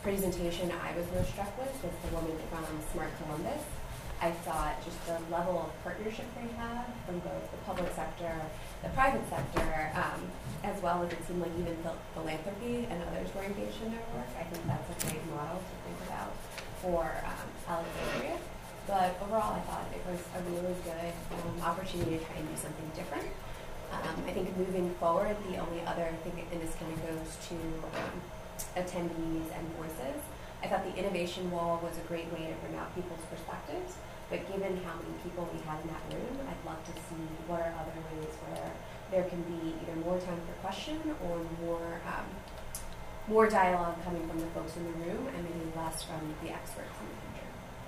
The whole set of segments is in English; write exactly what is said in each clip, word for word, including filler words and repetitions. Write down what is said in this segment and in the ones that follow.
presentation I was most struck with was the woman from Smart Columbus. I thought just the level of partnership they have from both the public sector, the private sector, um, as well as it seemed like even the philanthropy and others were engaged in their work. I think that's a great model to think about for um, Alexandria. But overall, I thought it was a really good um, opportunity to try and do something different. Um, I think moving forward, the only other thing, and this kind of goes to um, attendees and voices, I thought the innovation wall was a great way to bring out people's perspectives. But given how many people we had in that room, I'd love to see what are other ways where there can be either more time for question or more um, more dialogue coming from the folks in the room and maybe less from the experts in the future.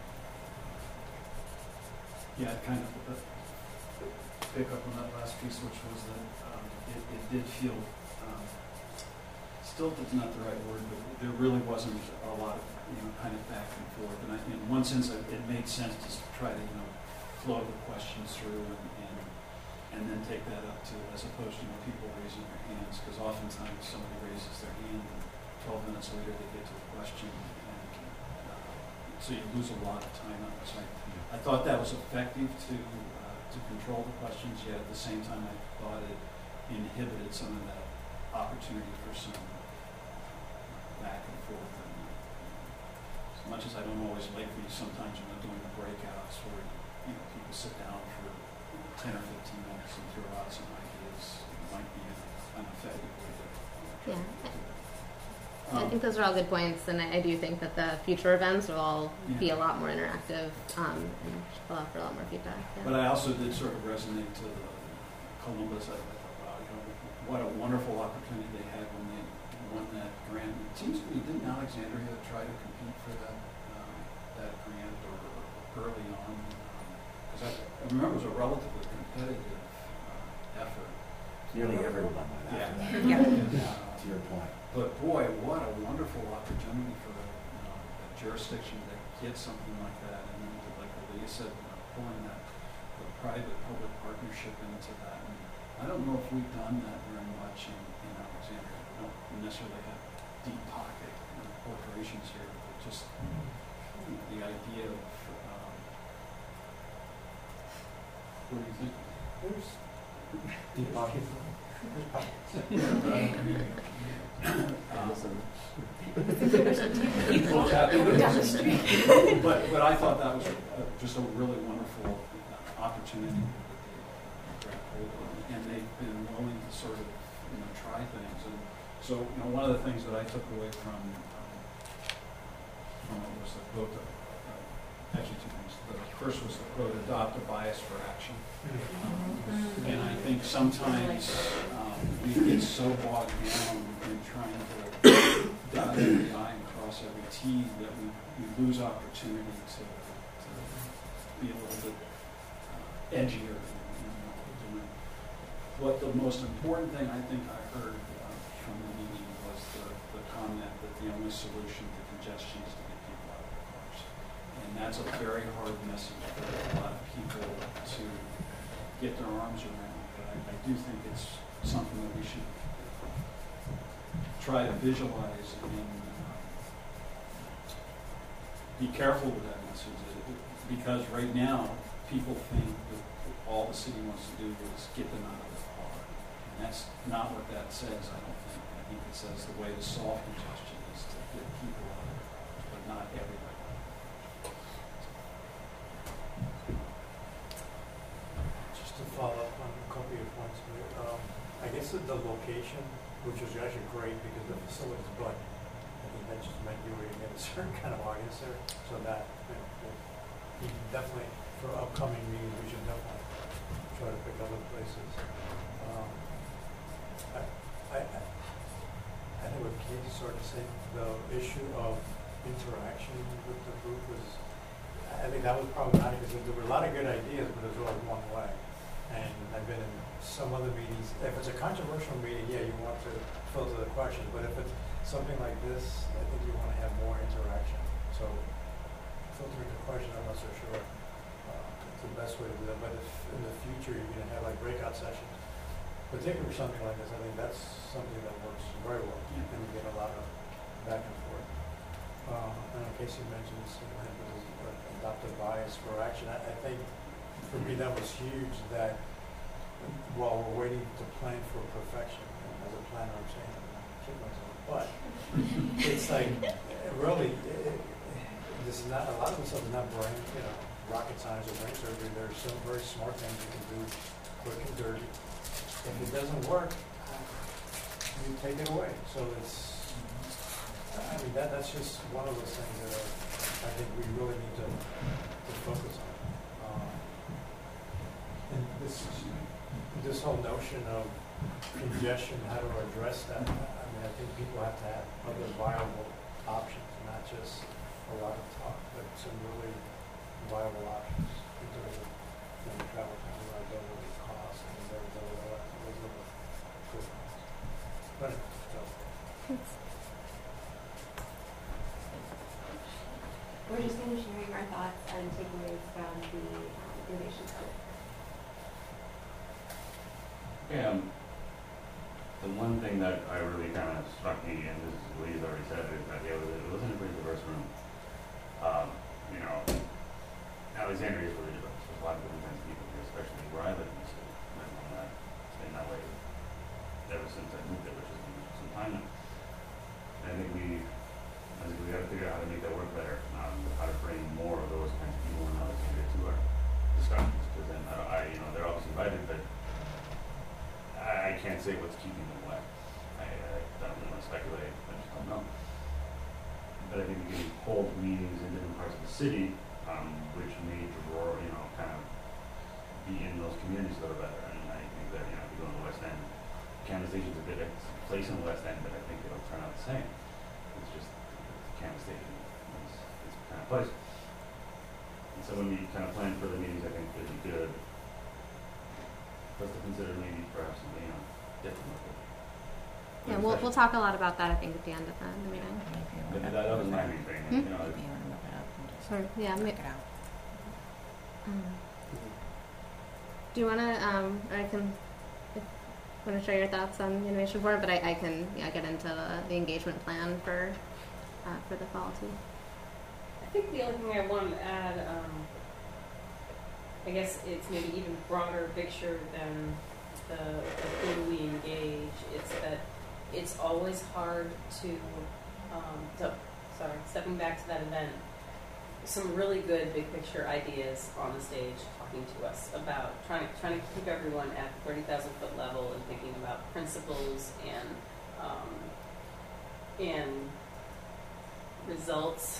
Yeah, kind of uh, pick up on that last piece, which was that um, it, it did feel, um, still is not the right word, but there really wasn't a lot of, you know, kind of back and forth. And I, in one sense, it, it made sense to try to, you know, flow the questions through and, and, and then take that up to, as opposed to, you know, people raising their hands, because oftentimes somebody raises their hand and twelve minutes later they get to the question, and uh, so you lose a lot of time on it. So I, I thought that was effective to uh, to control the questions, yet at the same time I thought it inhibited some of that opportunity for some back and forth. And, uh, as much as I don't always like these, sometimes when I'm doing the breakouts where, you know, people sit down for ten or fifteen minutes and throw out some ideas, it might be an effective way to uh, yeah. do that. I Um, think those are all good points, and I, I do think that the future events will all Yeah. be a lot more interactive um, and allow for a lot more feedback. Yeah. But I also did sort of resonate to the Columbus. I thought, wow, you know, what a wonderful opportunity they had when they won that grant. It seems to me, didn't Alexandria try to compete for that um, that grant or, or early on? Because um, I, I remember it was a relatively competitive uh, effort. Nearly everyone. Yeah. Yeah. yeah. To your point. But boy, what a wonderful opportunity for a, you know, a jurisdiction to get something like that, and then to, like Leah said, you know, pulling that the private-public partnership into that. And I don't know if we've done that very much in, in Alexandria. We don't necessarily have deep pocket, you know, corporations here, but just you know, the idea of um, what do you think? There's deep pocket. There's pockets. um, Down the street. but but I thought that was a, a, just a really wonderful uh, opportunity that they uh, grabbed hold of, and they've been willing to sort of, you know, try things. And so, you know, one of the things that I took away from um, from it was the quote. Uh, actually, two things. The first was the quote: "Adopt a bias for action." Um, and I think sometimes um, we get so bogged down in trying to dot every I and cross every T that we, we lose opportunity to, to be a little bit uh, edgier in what we're doing. What the most important thing I think I heard uh, from the meeting was the, the comment that the only solution to congestion is to get people out of their cars. And that's a very hard message for a lot of people to get their arms around. But I, I do think it's something that we should try to visualize and uh, be careful with that message, because right now people think that all the city wants to do is get them out of the car, and that's not what that says. I don't think. I think it says the way to solve congestion is to get people out of their cars, but not everybody. Just to follow up on a couple of your points, um, I guess the location, which was actually great because the facility's blank. I think that just meant you were going to get a certain kind of audience there. So that, you know, you definitely, for upcoming meetings, we should definitely try to pick other places. Um, I, I, I think what Katie started to say, the issue of interaction with the group was, I think that was problematic because there were a lot of good ideas, but it was all one way. And I've been in some other meetings. If it's a controversial meeting, yeah, you want to filter the questions. But if it's something like this, I think you want to have more interaction. So filtering the question, I'm not so sure uh, it's the best way to do that. But if in the future you're going to have like breakout sessions, particularly something like this, I think that's something that works very well. And you get a lot of back and forth. uh, and in case you mentioned this, you know, adoptive bias for action, I, I think for me that was huge, that while we're waiting to plan for perfection, and as a planner I'm saying, I'm not kidding myself, but it's like, really, it, this is not, a lot of this stuff is not brain, you know, rocket science or brain surgery. There's some very smart things you can do quick and dirty. If it doesn't work, you take it away. So it's, I mean, that that's just one of those things that are, I think we really need to, to focus on. Um, and this this whole notion of congestion, how to address that, I mean, I think people have to have other viable options, not just a lot of talk, but some really viable options in terms of, you know, travel time, reliability, cost, and those are those are good ones. But so. We're just going to sharing our thoughts and takeaways from the um, innovation summit. Yeah, um, the one thing that I really kind of struck me, and this is what he's already said, is that yeah, it wasn't a pretty diverse room. Um, you know, Alexandria is really diverse. There's a lot of different kinds of people here, especially where I live in the city. And that, it's been that way ever since I moved there, which has been some time now. And I think we, I think we got to figure out how to make that work better, um, how to bring more of those kinds of people in Alexandria to our discussions. Because then, I, I, you know, they're obviously invited, but I, I can't say what's keeping them away. I, I don't really want to speculate. I just don't know. But I think we can hold meetings in different parts of the city, um, which may draw, you know, kind of be in those communities a little better. And I think that, you know, if you go in the West End, Canvas Station's a good place in the West End, but I think it'll turn out the same. It's just Canvas Station is it's a kind of place. And so when we kind of plan for the meetings, I think it'd be good for us to consider maybe perhaps something, you know, different with it. Yeah, we'll we'll talk a lot about that, I think, at the end of the, the meeting. But that, that was my main thing. Hmm? You know, Maybe you want to look it up and just Or, yeah, check ma- it out. um, do you want to, um, I can, want to share your thoughts on the innovation forum, but I, I can, yeah, get into the, the engagement plan for, uh, for the fall too. I think the only thing I wanted to add, um, I guess it's maybe even broader picture than the, the who we engage. It's that it's always hard to, um, to, sorry, stepping back to that event, some really good big picture ideas on the stage talking to us about trying to, trying to keep everyone at the thirty thousand foot level and thinking about principles and, um, and results.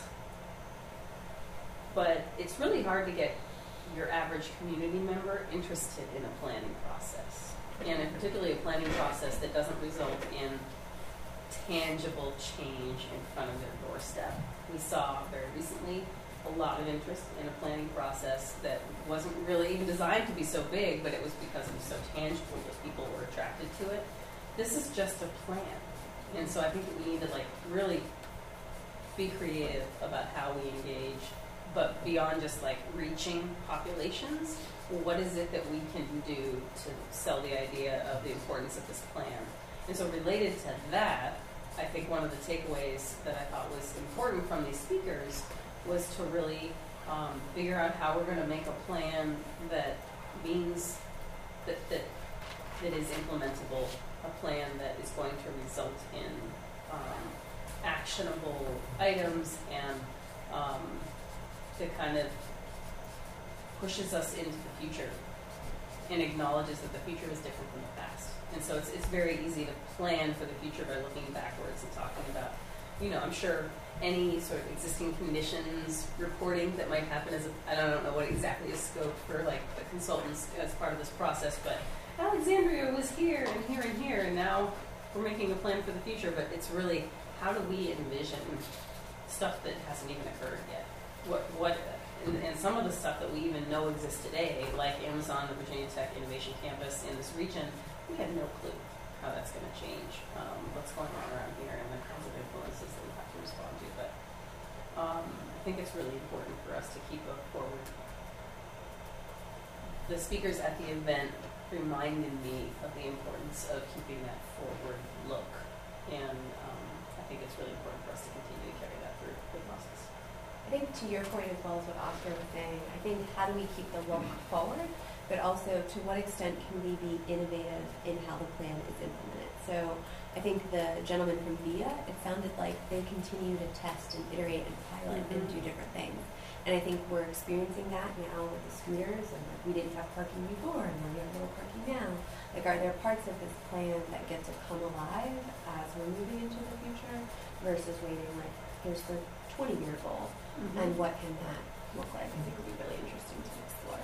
But it's really hard to get your average community member interested in a planning process, and in particularly a planning process that doesn't result in tangible change in front of their doorstep. We saw very recently a lot of interest in a planning process that wasn't really even designed to be so big, but it was because it was so tangible that people were attracted to it. This is just a plan, and so I think that we need to like really be creative about how we engage. But beyond just like reaching populations, what is it that we can do to sell the idea of the importance of this plan? And so related to that, I think one of the takeaways that I thought was important from these speakers was to really um, figure out how we're going to make a plan that means that, that, that is implementable, a plan that is going to result in um, actionable items and um, that kind of pushes us into the future and acknowledges that the future is different from the past. And so it's, it's very easy to plan for the future by looking backwards and talking about, you know, I'm sure any sort of existing conditions reporting that might happen as a, I don't know what exactly is scope for like the consultants as part of this process, but Alexandria was here and here and here, and now we're making a plan for the future, but it's really how do we envision stuff that hasn't even occurred yet? What, what, and, and some of the stuff that we even know exists today, like Amazon, the Virginia Tech Innovation Campus in this region, we have no clue how that's going to change, um, what's going on around here and the kinds of influences that we have to respond to. But um, I think it's really important for us to keep a forward. The speakers at the event reminded me of the importance of keeping that forward look. And um, I think it's really important for us to continue to carry that through with think to your point as well as what Oscar was saying, I think how do we keep the look forward, but also to what extent can we be innovative in how the plan is implemented. So I think the gentleman from VIA, it sounded like they continue to test and iterate and pilot and do different things. And I think we're experiencing that now with the scooters, and like we didn't have parking before, and now we have little parking now. Like, are there parts of this plan that get to come alive as we're moving into the future versus waiting, like, here's the twenty-year goal, Mm-hmm. and what can that look like? I think it would be really interesting to explore.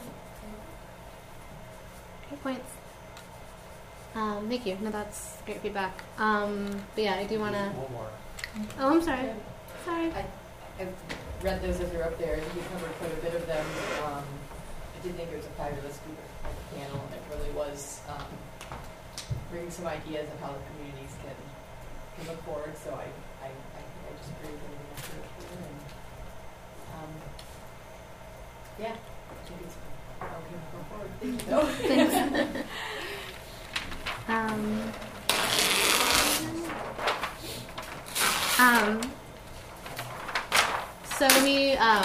Good points. Um, thank you. No, that's great feedback. Um, but yeah, I do want to. One more. Oh, I'm sorry. Sorry. I, I've read those as they're up there. You covered quite a bit of them. Um, I did think it was a fabulous group of panel, and it really was um, bringing some ideas of how the communities can can look forward. So I, I, I, I just agree with everything that's here. And um, yeah, I think it's okay to go forward. Thank you, though. Thanks. um, um, so we um,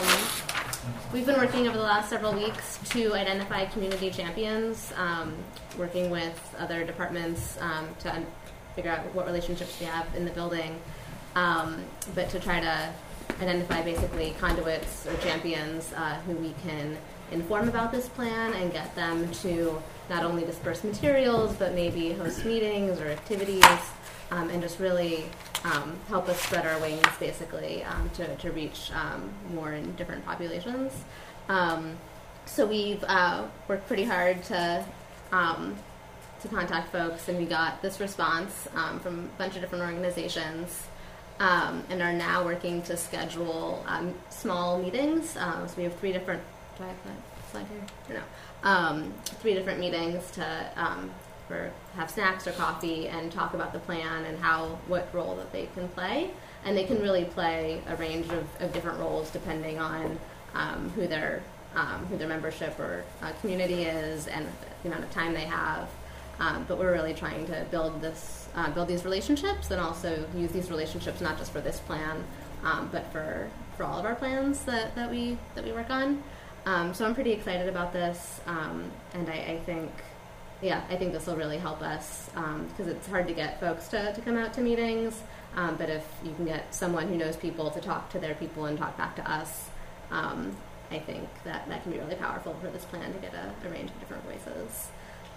we've been working over the last several weeks to identify community champions, um, working with other departments um, to un- figure out what relationships we have in the building, um, but to try to identify basically conduits or champions uh, who we can inform about this plan and get them to not only disperse materials but maybe host meetings or activities, um, and just really um, help us spread our wings basically um, to, to reach um, more in different populations. Um, so we've uh, worked pretty hard to um, to contact folks, and we got this response um, from a bunch of different organizations. Um, and are now working to schedule um, small meetings. Um, so we have three different. Do I have that slide here? Or no. Um, three different meetings to um, for have snacks or coffee and talk about the plan and how what role that they can play. And they can really play a range of, of different roles depending on um, who their um, who their membership or uh, community is and the amount of time they have. Um, but we're really trying to build this, uh, build these relationships, and also use these relationships not just for this plan, um, but for, for all of our plans that, that we that we work on. Um, so I'm pretty excited about this, um, and I, I think, yeah, I think this will really help us because um, it's hard to get folks to, to come out to meetings. Um, but if you can get someone who knows people to talk to their people and talk back to us, um, I think that that can be really powerful for this plan to get a, a range of different voices.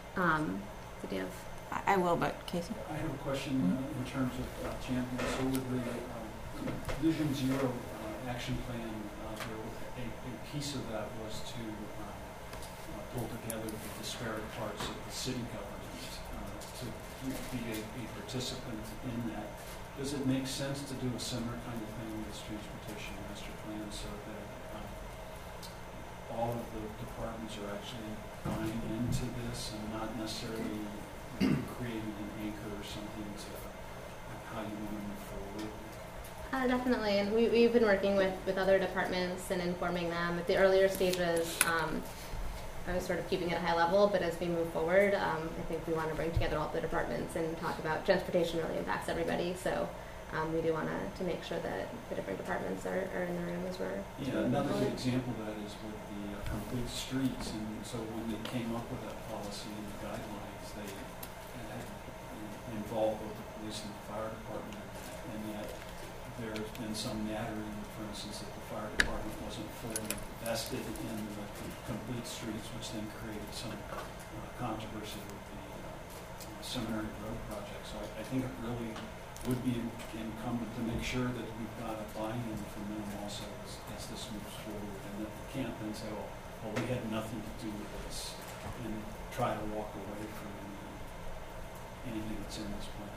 Um, Did you have? I will, but Casey? I have a question uh, in terms of uh, champions. So with the um, Vision Zero uh, action plan, uh, there was a, a piece of that was to uh, uh, pull together the disparate parts of the city government uh, to be a, a participant in that. Does it make sense to do a similar kind of thing with this transportation master plan so that uh, all of the departments are actually buying into this and not necessarily you know, creating an anchor or something to how you want to move forward? Uh, definitely, and we, we've been working with, with other departments and informing them. At the earlier stages, um, I was sort of keeping it at a high level, but as we move forward, um, I think we want to bring together all the departments and talk about transportation really impacts everybody, so um, we do want to to make sure that the different departments are, are in the room as we're Yeah, another good example of that is with the uh, complete streets, and so when they came up with that policy and the guidelines, they had involved both the police and the fire department, and yet there's been some nattering, for instance, that the fire department wasn't fully vested in the complete streets, which then created some uh, controversy with the uh, Seminary Road project. So I, I think it really would be incumbent to make sure that we've got a buy-in from them also as, as this moves forward, and that we can't then say, oh, well, we had nothing to do with this, and try to walk away from uh, anything that's in this plan.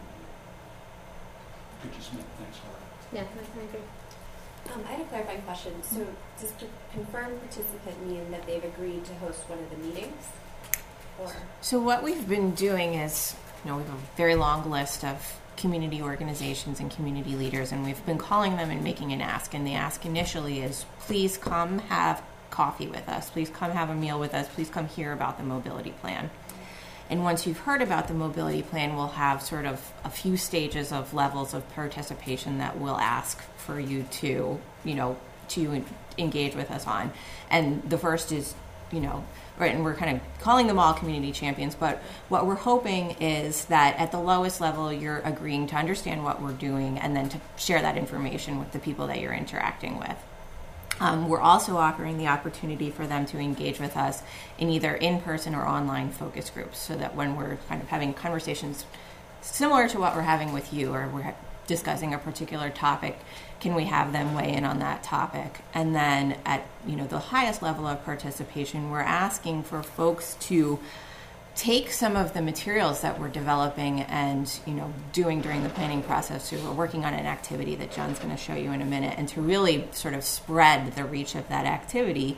It could just make things harder. Yeah, I agree. Um, I had a clarifying question. So does the confirmed participant mean that they've agreed to host one of the meetings? Or So what we've been doing is, you know, we have a very long list of community organizations and community leaders, and we've been calling them and making an ask. And the ask initially is, please come have coffee with us. Please come have a meal with us. Please come hear about the mobility plan. And once you've heard about the mobility plan, we'll have sort of a few stages of levels of participation that we'll ask for you to, you know, to en- engage with us on. And the first is, you know, right, and we're kind of calling them all community champions, but what we're hoping is that at the lowest level, you're agreeing to understand what we're doing and then to share that information with the people that you're interacting with. Um, we're also offering the opportunity for them to engage with us in either in-person or online focus groups, so that when we're kind of having conversations similar to what we're having with you, or we're discussing a particular topic, can we have them weigh in on that topic? And then at, you know, the highest level of participation, we're asking for folks to take some of the materials that we're developing and, you know, doing during the planning process. So we're working on an activity that John's going to show you in a minute, and to really sort of spread the reach of that activity,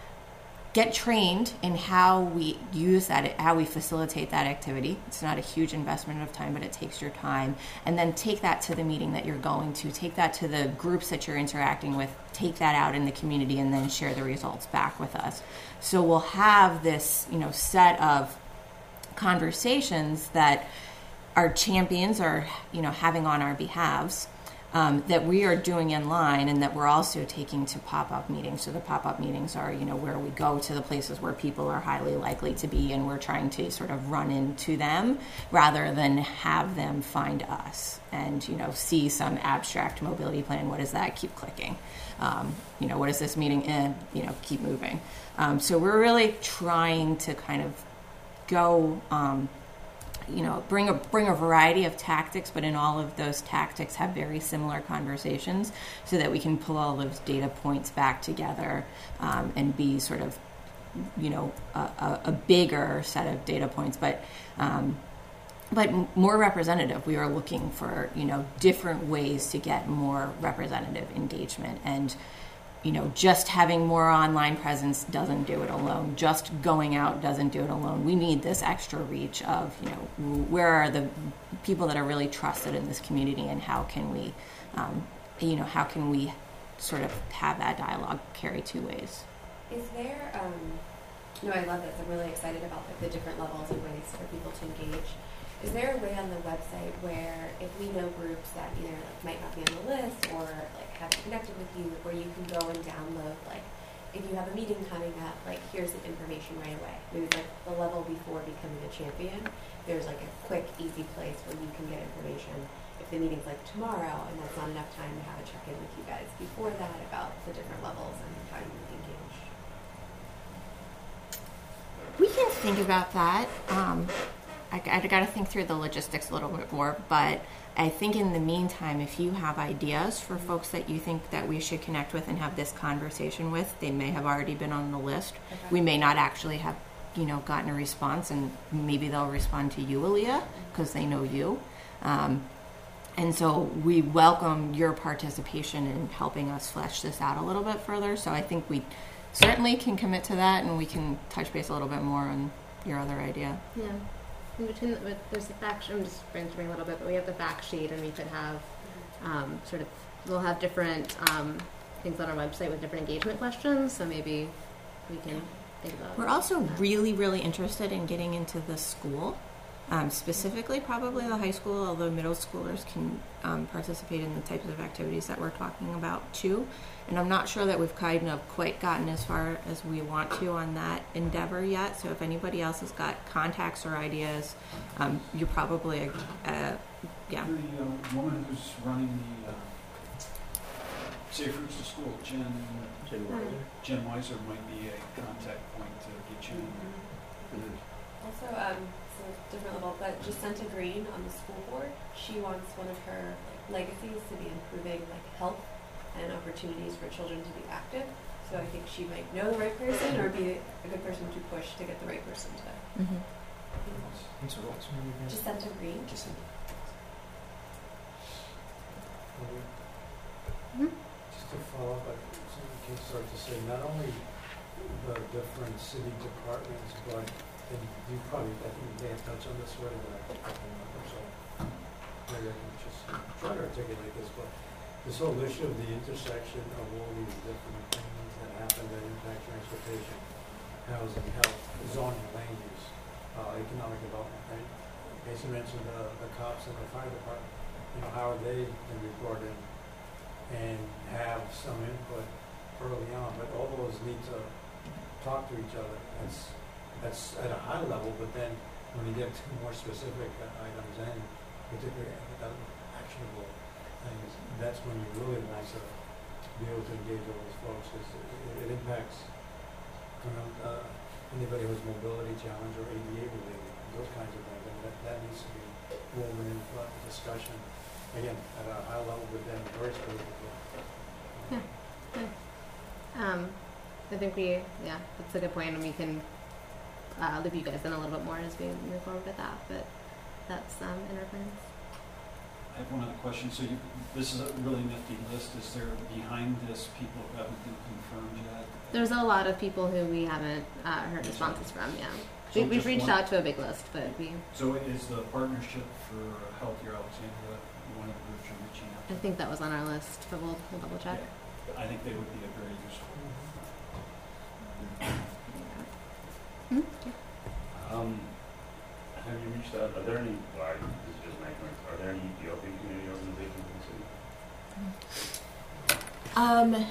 get trained in how we use that, how we facilitate that activity. It's not a huge investment of time, but it takes your time. And then take that to the meeting that you're going to, take that to the groups that you're interacting with, take that out in the community, and then share the results back with us. So we'll have this, you know, set of conversations that our champions are, you know, having on our behalves, um, that we are doing in line, and that we're also taking to pop-up meetings. So the pop-up meetings are, you know, where we go to the places where people are highly likely to be, and we're trying to sort of run into them rather than have them find us and, you know, see some abstract mobility plan. What is that? Keep clicking. Um, you know, what is this meeting in? You know, keep moving. Um, so we're really trying to kind of go, um, you know, bring a bring a variety of tactics, but in all of those tactics have very similar conversations, so that we can pull all those data points back together, um, and be sort of, you know, a, a, a bigger set of data points, but um, but more representative. We are looking for, you know, different ways to get more representative engagement. And, you know, just having more online presence doesn't do it alone. Just going out doesn't do it alone. We need this extra reach of, you know, where are the people that are really trusted in this community, and how can we, um, you know, how can we sort of have that dialogue carry two ways? Is there, um, no, I love this. I'm really excited about the, the different levels and ways for people to engage. Is there a way on the website where, if we know groups that either like might not be on the list or like haven't connected with you, where you can go and download, like, if you have a meeting coming up, like, here's the information right away. Maybe like the level before becoming a champion, there's like a quick, easy place where you can get information. If the meeting's like tomorrow and that's not enough time to have a check-in with you guys before that about the different levels and how you engage. We can think about that. Um, I, I got to think through the logistics a little bit more, but I think in the meantime, if you have ideas for folks that you think that we should connect with and have this conversation with, they may have already been on the list. Okay. We may not actually have, you know, gotten a response, and maybe they'll respond to you, Aaliyah, because they know you. Um, and so we welcome your participation in helping us flesh this out a little bit further. So I think we certainly can commit to that, and we can touch base a little bit more on your other idea. Yeah. In between, the, with, there's the fact sheet, I'm just brainstorming a little bit, but we have the fact sheet, and we could have um, sort of, we'll have different um, things on our website with different engagement questions, so maybe we can think about We're also that. really, really interested in getting into the school, um, specifically probably the high school, although middle schoolers can um, participate in the types of activities that we're talking about too. And I'm not sure that we've kind of quite gotten as far as we want to on that endeavor yet. So if anybody else has got contacts or ideas, um, you're probably, a, a, yeah. The uh, woman who's running the uh, Safe Routes to School, Jen, Jen Weiser. Jen Weiser might be a contact point to get you in there. Also, um, so different level, but Jacinta Green on the school board, she wants one of her like, legacies to be improving like health and opportunities for children to be active. So I think she might know the right person or be a good person to push to get the right person to. Mm-hmm. What's her what's her name again? Jacinta Green. Jacinta. Mm-hmm. Just to follow up, I can start to say not only the different city departments, but and you probably, I think you may have touched on this already, but I can't remember, so maybe I can just try to articulate this, but this whole issue of the intersection of all these different things that happen that impact transportation, housing, health, zoning, land use, uh, economic development, right? Casey mentioned the, the cops and the fire department. You know, how are they can report in and have some input early on, but all those need to talk to each other. That's, that's at a high level, but then when you get to more specific uh, items and particularly uh, actionable things, that's when you really want to be able to engage all those folks, 'cause it, it impacts, you know, uh, anybody who's mobility challenge or A D A related, those kinds of things, and that, that needs to be woven into the discussion, again, at a high level, but then very specifically. Yeah. Um, I think we, yeah, that's a good point, and we can uh, loop you guys in a little bit more as we move forward with that, but that's um, in our plans. I have one other question. So you, this is a really nifty list. Is there behind this people who haven't been confirmed yet? There's a lot of people who we haven't uh, heard responses from, yeah. So We, we've just reached one- out to a big list, but we, So is the Partnership for Healthier Alexandria one of the groups you're reaching out I to? think that was on our list, but we'll, we'll double check. Yeah. I think they would be a very useful. Hmm? Um, have you reached out, are there any, well, I- this is just my ignorance, are there any Ethiopian community organizations in the city? Um,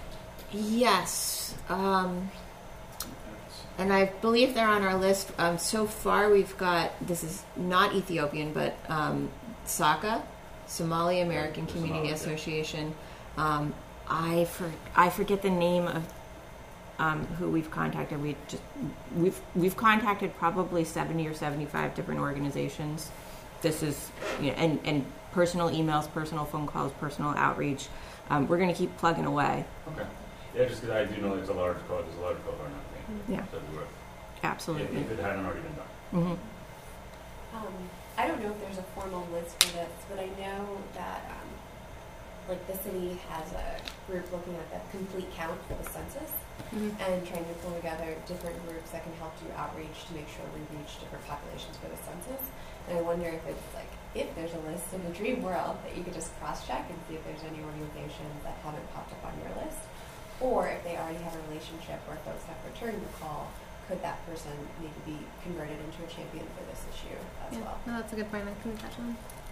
yes. Um, That's- and I believe they're on our list. Um, so far, we've got, this is not Ethiopian, but um, SACA, Somali American The Community Somali, yeah. Association. Um, I for, I forget the name of um, who we've contacted. We just we've we've contacted probably seventy or seventy-five different organizations. This is, you know, and and personal emails, personal phone calls, personal outreach. Um, we're going to keep plugging away. Okay. Yeah, just because I do know there's a large code, there's a large code on that thing. Yeah, So we were, absolutely. if, if it hadn't already been done. Mm-hmm. Um, I don't know if there's a formal list for this, but I know that, um, like the city has a group looking at the complete count for the census Mm-hmm. and trying to pull together different groups that can help do outreach to make sure we reach different populations for the census. And I wonder if it's like, if there's a list in the dream world that you could just cross-check and see if there's any organizations that haven't popped up on your list, or if they already have a relationship where folks have returned the call, could that person maybe be converted into a champion for this issue as Yeah, well? no, that's a good point. I can touch on.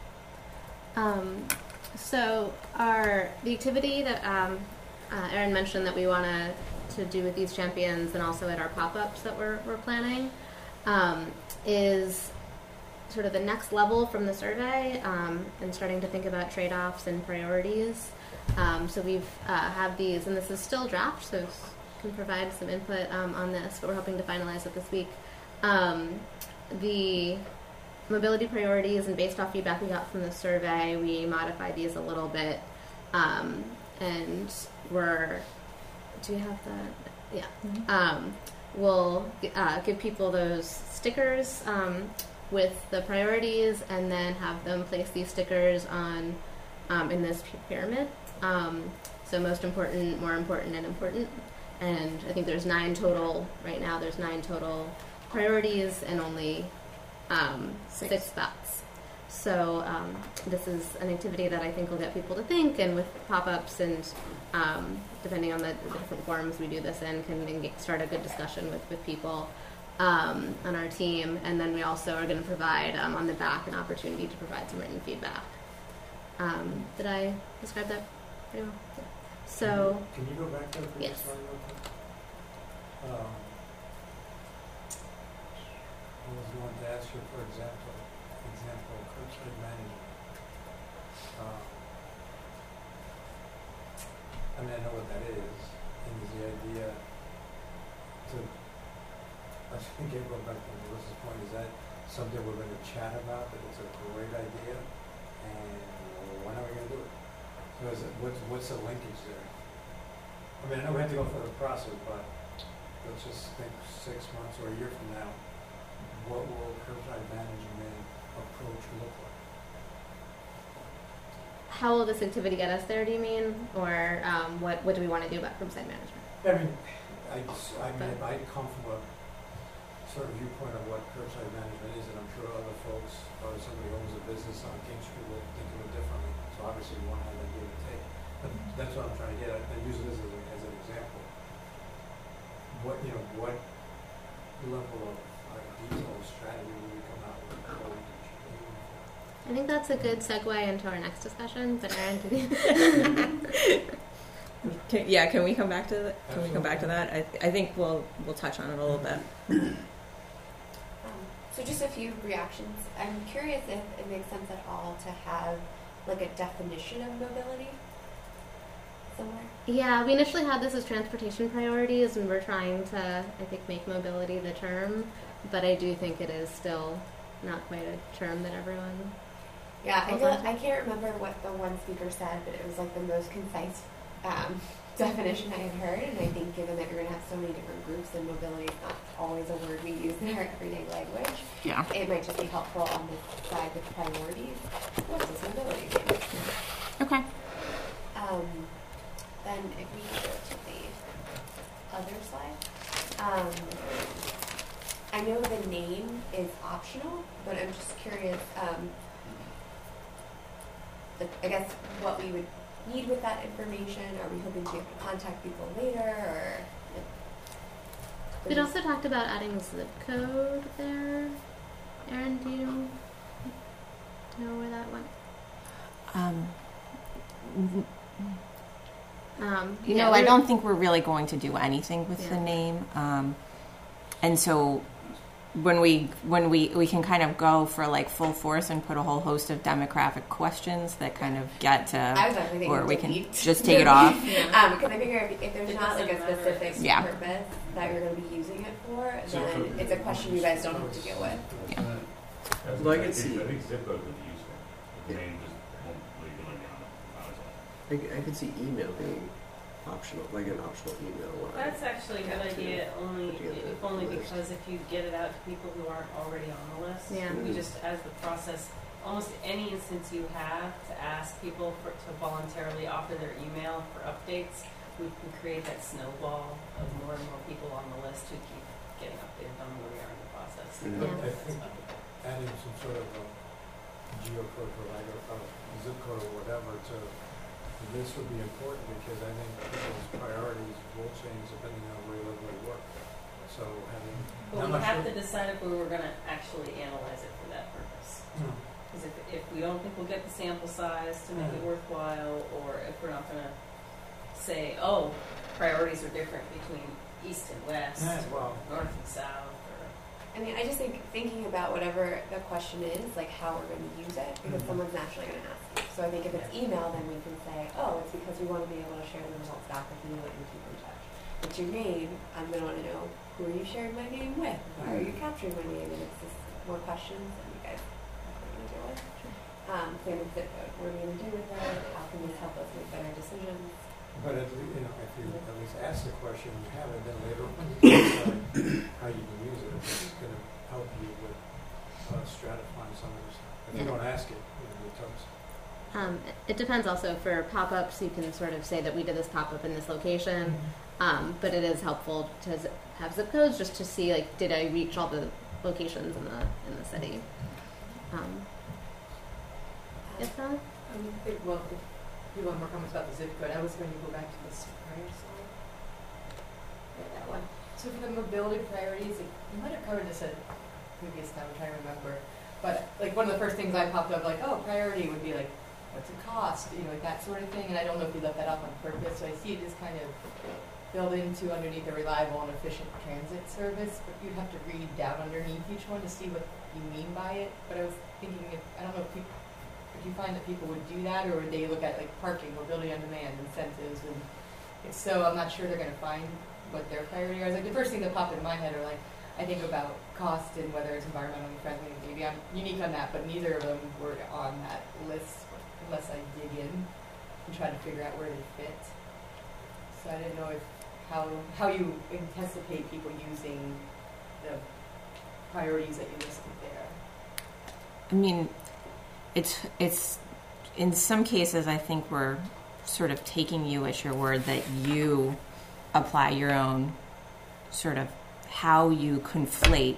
Um, so our the activity that um, uh, Erin mentioned that we want to to do with these champions, and also at our pop-ups that we're we're planning, um, is sort of the next level from the survey, um, and starting to think about trade-offs and priorities. Um, so we've uh, have these, and this is still draft, so can provide some input um, on this, but we're hoping to finalize it this week. Um, the mobility priorities, and based off feedback we got from the survey, we modified these a little bit, um, and we're, do you have the, yeah, Mm-hmm. um, we'll uh, give people those stickers um, with the priorities, and then have them place these stickers on um, in this pyramid. Um, so most important, more important, and important. And I think there's nine total, right now there's nine total priorities and only um, six. six spots. So um, this is an activity that I think will get people to think, and with pop-ups and um, depending on the, the different forums we do this in, can engage, start a good discussion with, with people um, on our team. And then we also are going to provide um, on the back an opportunity to provide some written feedback. Um, did I describe that pretty well? Yeah. So, Can you go back to the previous Yes. slide real quick? Um, I was going to ask you, for example, example, curbside management. Um, I mean, I know what that is, and is the idea to, I think it goes back to Melissa's point, is that something we're going to chat about, that it's a great idea, and when are we going to do it? So is it, what's, what's the linkage there? I mean, I know we have to go through the process, but let's just think six months or a year from now, what will curbside management approach look like? how will this activity get us there, do you mean? Or um, what, what do we want to do about curbside management? I mean, I, s- I mean, I come from a sort of viewpoint of what curbside management is, and I'm sure other folks, or somebody who owns a business on King Street will think of it differently. So obviously, we want to have that give and take. But that's what I'm trying to get at. I use this as, a, as an example. What, you know, what level of uh, detail strategy will we come out with? What we can aim for? I think that's a good segue into our next discussion, but Erin, did you? Can, yeah, can we come back to that? Can we come back to Absolutely. that? I, I think we'll we'll touch on it a little bit. Um, so just a few reactions. I'm curious if it makes sense at all to have like a definition of mobility somewhere. Yeah, we initially had this as transportation priorities, and we're trying to, I think, make mobility the term. But I do think it is still not quite a term that everyone. Yeah, I Hold feel, on. I can't remember what the one speaker said, but it was like the most concise um, definition I had heard. And I think given that you're going to have so many different groups and mobility is not always a word we use in our everyday language, Yeah. it might just be helpful on this side with priorities. What does mobility mean? Okay. Um, then if we go to the other slide. Um, I know the name is optional, but I'm just curious, um, the, I guess what we would need with that information. Are we hoping to be able to contact people later, or? Like, We'd also talked about adding zip code there. Erin, do you know where that went? Um, n- Um, you yeah, know, we I were- don't think we're really going to do anything with the Yeah. name, um, and so when we when we we can kind of go for like full force and put a whole host of demographic questions that kind of get to, I was actually thinking or we can delete. just take it off. Yeah. Um, because I figure if, if there's It not like a doesn't matter. specific Yeah. purpose that you're going to be using it for, So then for- it's a question you guys don't have to deal with. Yeah. I Well, I think- can see- I think zip code would be useful. The name just won't leave you like on it, honestly. I, I could see email being optional, like an optional email line. That's actually a good Yeah. idea, only, Put together if only a list. because if you get it out to people who aren't already on the list, Yeah. we Mhm. just, as the process, almost any instance you have to ask people for, to voluntarily offer their email for updates, we can create that snowball of more and more people on the list who keep getting updated on where we are in the process. Mhm. But Yeah. I think adding some sort of a geocode for like a, a zip code or whatever to this would be important because I think people's priorities will change depending on where you live, where you work. So having, But I'm we not have sure- to decide if we were gonna actually analyze it for that purpose. Hmm. Because if, if we don't think we'll get the sample size to make it Mhm. worthwhile, or if we're not gonna say, oh, priorities are different between east and west, Yeah, well, north and south, or, I mean, I just think thinking about whatever the question is, like how we're going to use it, because Mhm. someone's naturally going to ask you. So I think if it's email, then we can say, oh, it's because we want to be able to share the results back with you and keep in touch. It's your name. I'm going to want to know who are you sharing my name with? Why are you capturing my name? And it's just more questions that you guys are going to deal with. Um, same with zip code. What are we going to do with it? How can this help us make better decisions? but at least, you know, if you at least ask the question, you have it, then later on you can decide how you can use it. It's going to help you with uh, stratifying some of this stuff. If you Yeah. don't ask it, you'll be toast. Um, it depends also for pop-ups. You can sort of say that we did this pop-up in this location, um, but it is helpful to z- have zip codes just to see like did I reach all the locations in the in the city. Um, Um, is that? Um, it- well, if you want more comments about the zip code, I was going to go back to this prior slide. Yeah, that one. So for the mobility priorities, like, you might have covered this at previous time, I'm trying to remember. But like one of the first things I popped up, like, oh, priority would be like, what's it cost? You know, like that sort of thing. And I don't know if you left that off on purpose. So I see it as kind of built into underneath a reliable and efficient transit service. But you'd have to read down underneath each one to see what you mean by it. But I was thinking, if I don't know if people, if you find that people would do that, or would they look at like parking, mobility on demand, incentives, and if so, I'm not sure they're going to find what their priority is. Like the first thing that popped into my head are like, I think about cost and whether it's environmentally friendly. Maybe I'm unique on that, but neither of them were on that list unless I dig in and try to figure out where they fit. So I didn't know if how how you anticipate people using the priorities that you listed there. I mean, it's it's in some cases I think we're sort of taking you at your word that you apply your own sort of how you conflate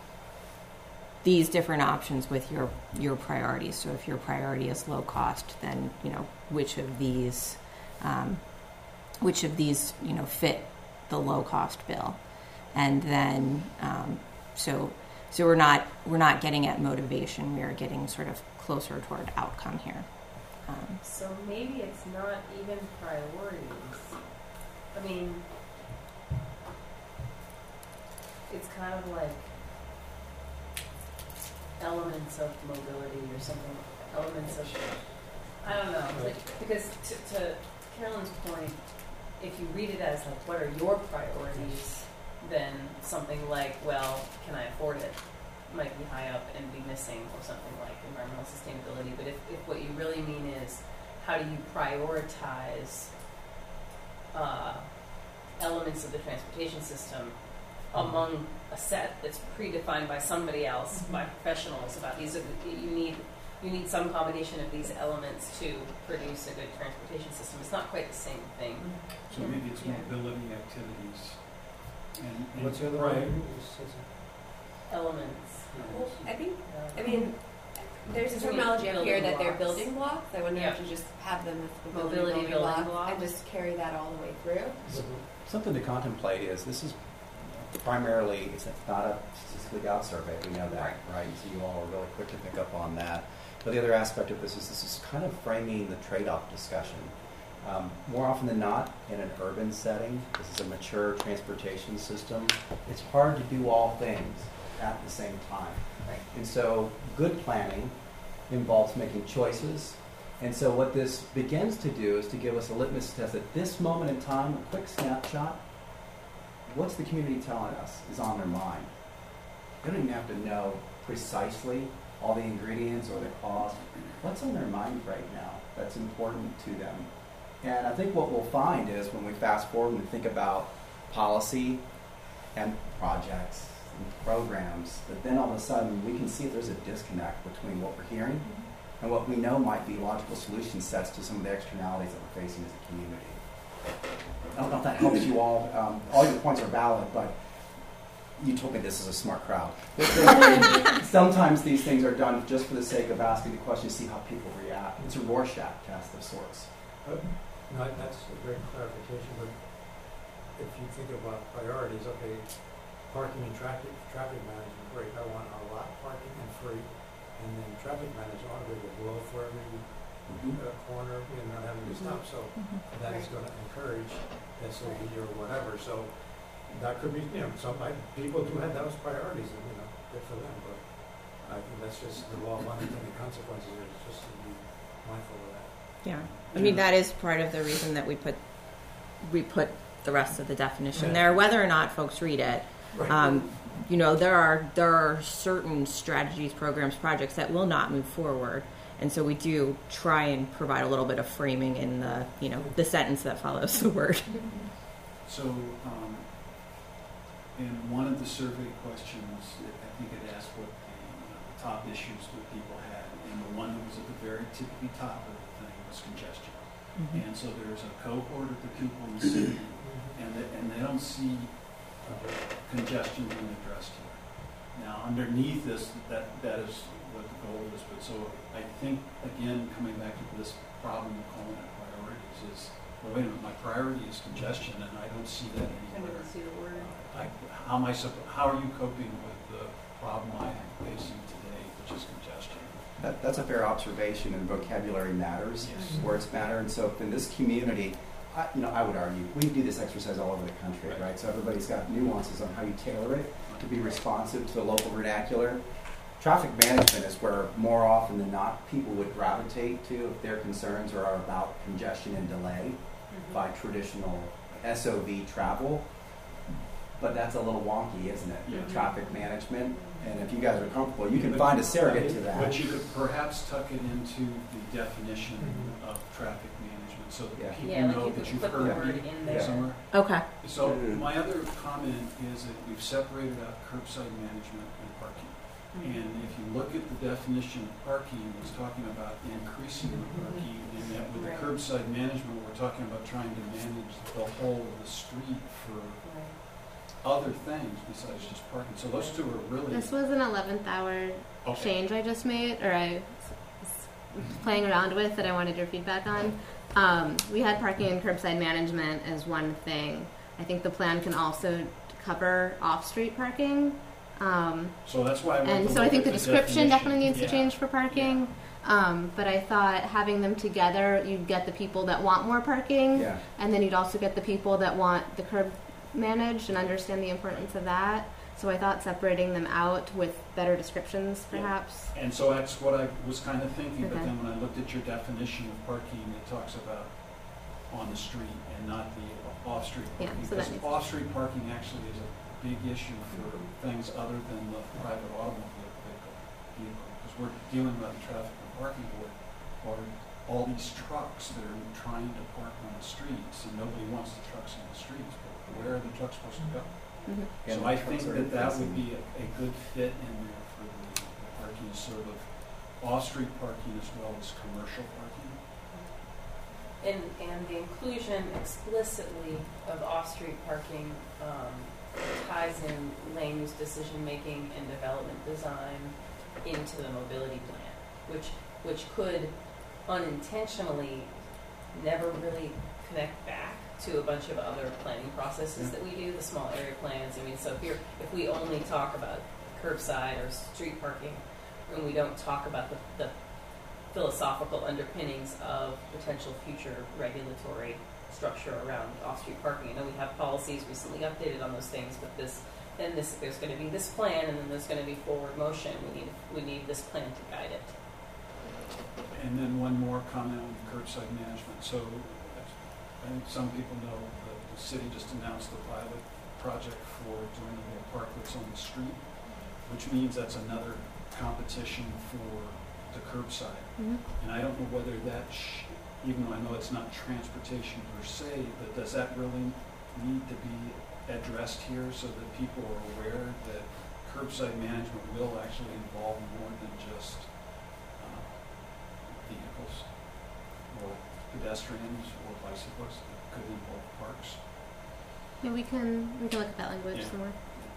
these different options with your your priorities. So if your priority is low cost, then you know which of these um, which of these you know fit the low cost bill, and then um, so so we're not we're not getting at motivation. We are getting sort of closer toward outcome here. Um, so maybe it's not even priorities. I mean, it's kind of like elements of mobility or something, elements of, I don't know, like, because to, to Carolyn's point, if you read it as like, what are your priorities, then something like, well, can I afford it, might be high up and be missing, or something like environmental sustainability. But if, if what you really mean is, how do you prioritize uh, elements of the transportation system among a set that's predefined by somebody else, mm-hmm. by professionals, about these are the, you need you need some combination of these elements to produce a good transportation system. It's not quite the same thing. So maybe it's Yeah. mobility activities. And, and What's the other right. one? Is- is- Elements. Well, I think, Uh, I mean, there's a Between terminology up here building that they're blocks. building blocks. I wonder Yeah. if you just have them as Mobility mobility building building blocks blocks. and just carry that all the way through. Something to contemplate is this is primarily, it's not a statistically Gallup survey, we know that, right? So you all are really quick to pick up on that. But the other aspect of this is this is kind of framing the trade-off discussion. Um, more often than not, in an urban setting, this is a mature transportation system, it's hard to do all things at the same time. Right. And so good planning involves making choices. And so what this begins to do is to give us a litmus test at this moment in time, a quick snapshot. What's the community telling us is on their mind? They don't even have to know precisely all the ingredients or the cost. What's on their mind right now that's important to them? And I think what we'll find is when we fast forward and we think about policy and projects and programs, that then all of a sudden we can see there's a disconnect between what we're hearing and what we know might be logical solution sets to some of the externalities that we're facing as a community. I don't know if that helps you all. Um, all your points are valid, but you told me this is a smart crowd. Sometimes these things are done just for the sake of asking the question to see how people react. It's a Rorschach test of sorts. Uh, No, that's a great clarification, but if you think about priorities, okay, parking and traffic, traffic management, great, I want a lot parking and free, and then traffic management ought to be a blow for every Mm-hmm. uh, corner, you know, not having to stop, so that is gonna encourage S O B or whatever, so that could be, you know, some, I, people do have those priorities, and, you know, good for them, but I think that's just the law of unintended consequences, is just to be mindful of that. Yeah. I mean, that is part of the reason that we put we put the rest of the definition Yeah. there, whether or not folks read it. Right. Um, you know, there are there are certain strategies, programs, projects that will not move forward, and so we do try and provide a little bit of framing in the you know the sentence that follows the word. So, um, in one of the survey questions, it- I think it asked what the, you know, the top issues that people had, and the one that was at the very tippity top of the thing was congestion. Mm-hmm. And so there's a cohort of the people in the city, and they, and they don't see uh, congestion being addressed here. Now, underneath this, that that is what the goal is. But so I think, again, coming back to this problem of calling it priorities is, well, wait a minute, my priority is congestion, and I don't see that I anywhere. didn't see the word. I, how am I? supp- How are you coping with the problem I am facing today, which is congestion? That, that's a fair observation, and vocabulary matters. Yes. Words matter, and so in this community, I, you know, I would argue we do this exercise all over the country, Right. right? So everybody's got nuances on how you tailor it to be responsive to the local vernacular. Traffic management is where more often than not people would gravitate to if their concerns are about congestion and delay Mhm. by traditional S O V travel. But that's a little wonky, isn't it? Yeah. Traffic management. And if you guys are comfortable, you can But- find a surrogate to that. But you could perhaps tuck it into the definition of traffic management, so that Yeah. people Yeah, like know you that could you've put the heard word it in there. somewhere. Okay. So Mhm. my other comment is that we've separated out curbside management and parking. Mm-hmm. And if you look at the definition of parking, it's talking about increasing the parking, and that with the Right. curbside management, we're talking about trying to manage the whole of the street for Right. other things besides just parking. So those two are really This was an eleventh hour okay. change I just made, or I was playing around with that I wanted your feedback on. Um, we had parking and curbside management as one thing. I think the plan can also cover off-street parking. Um, So that's why I want and to so I look think at the description definition. definitely needs Yeah. to change for parking. Um, but I thought having them together, you'd get the people that want more parking, Yeah. and then you'd also get the people that want the curb managed and understand the importance of that. So I thought separating them out with better descriptions, Yeah. perhaps. And so that's what I was kind of thinking, but Okay. then when I looked at your definition of parking, it talks about on the street and not the off-street Yeah, parking. so that Because needs- off-street parking actually is a big issue for things other than the private automobile vehicle. Because we're dealing with the traffic and parking board, or all these trucks that are trying to park on the streets, and nobody wants the trucks on the streets, but where are the trucks supposed to go? Mm-hmm. Yeah, So the I trucks think are that that would increasing. be a, a good fit in there for the, the parking, sort of off-street parking as well as commercial parking. And, and the inclusion explicitly of off-street parking um, ties in land use decision-making and development design into the mobility plan, which, which could unintentionally never really connect back to a bunch of other planning processes that we do, the small area plans. I mean, so if you're, if we only talk about curbside or street parking, and we don't talk about the, the philosophical underpinnings of potential future regulatory structure around off-street parking. I know we have policies recently updated on those things, but this, then this, there's going to be this plan, and then there's going to be forward motion. We need, we need this plan to guide it. And then one more comment on curbside management. So I think some people know that the city just announced the pilot project for doing a little parklets on the street, which means that's another competition for the curbside. Mm-hmm. And I don't know whether that, sh- even though I know it's not transportation per se, but does that really need to be addressed here so that people are aware that curbside management will actually involve more than just uh, vehicles or pedestrians or bicyclists? It could involve parks. Yeah, we can we can look at that language Yeah. some more.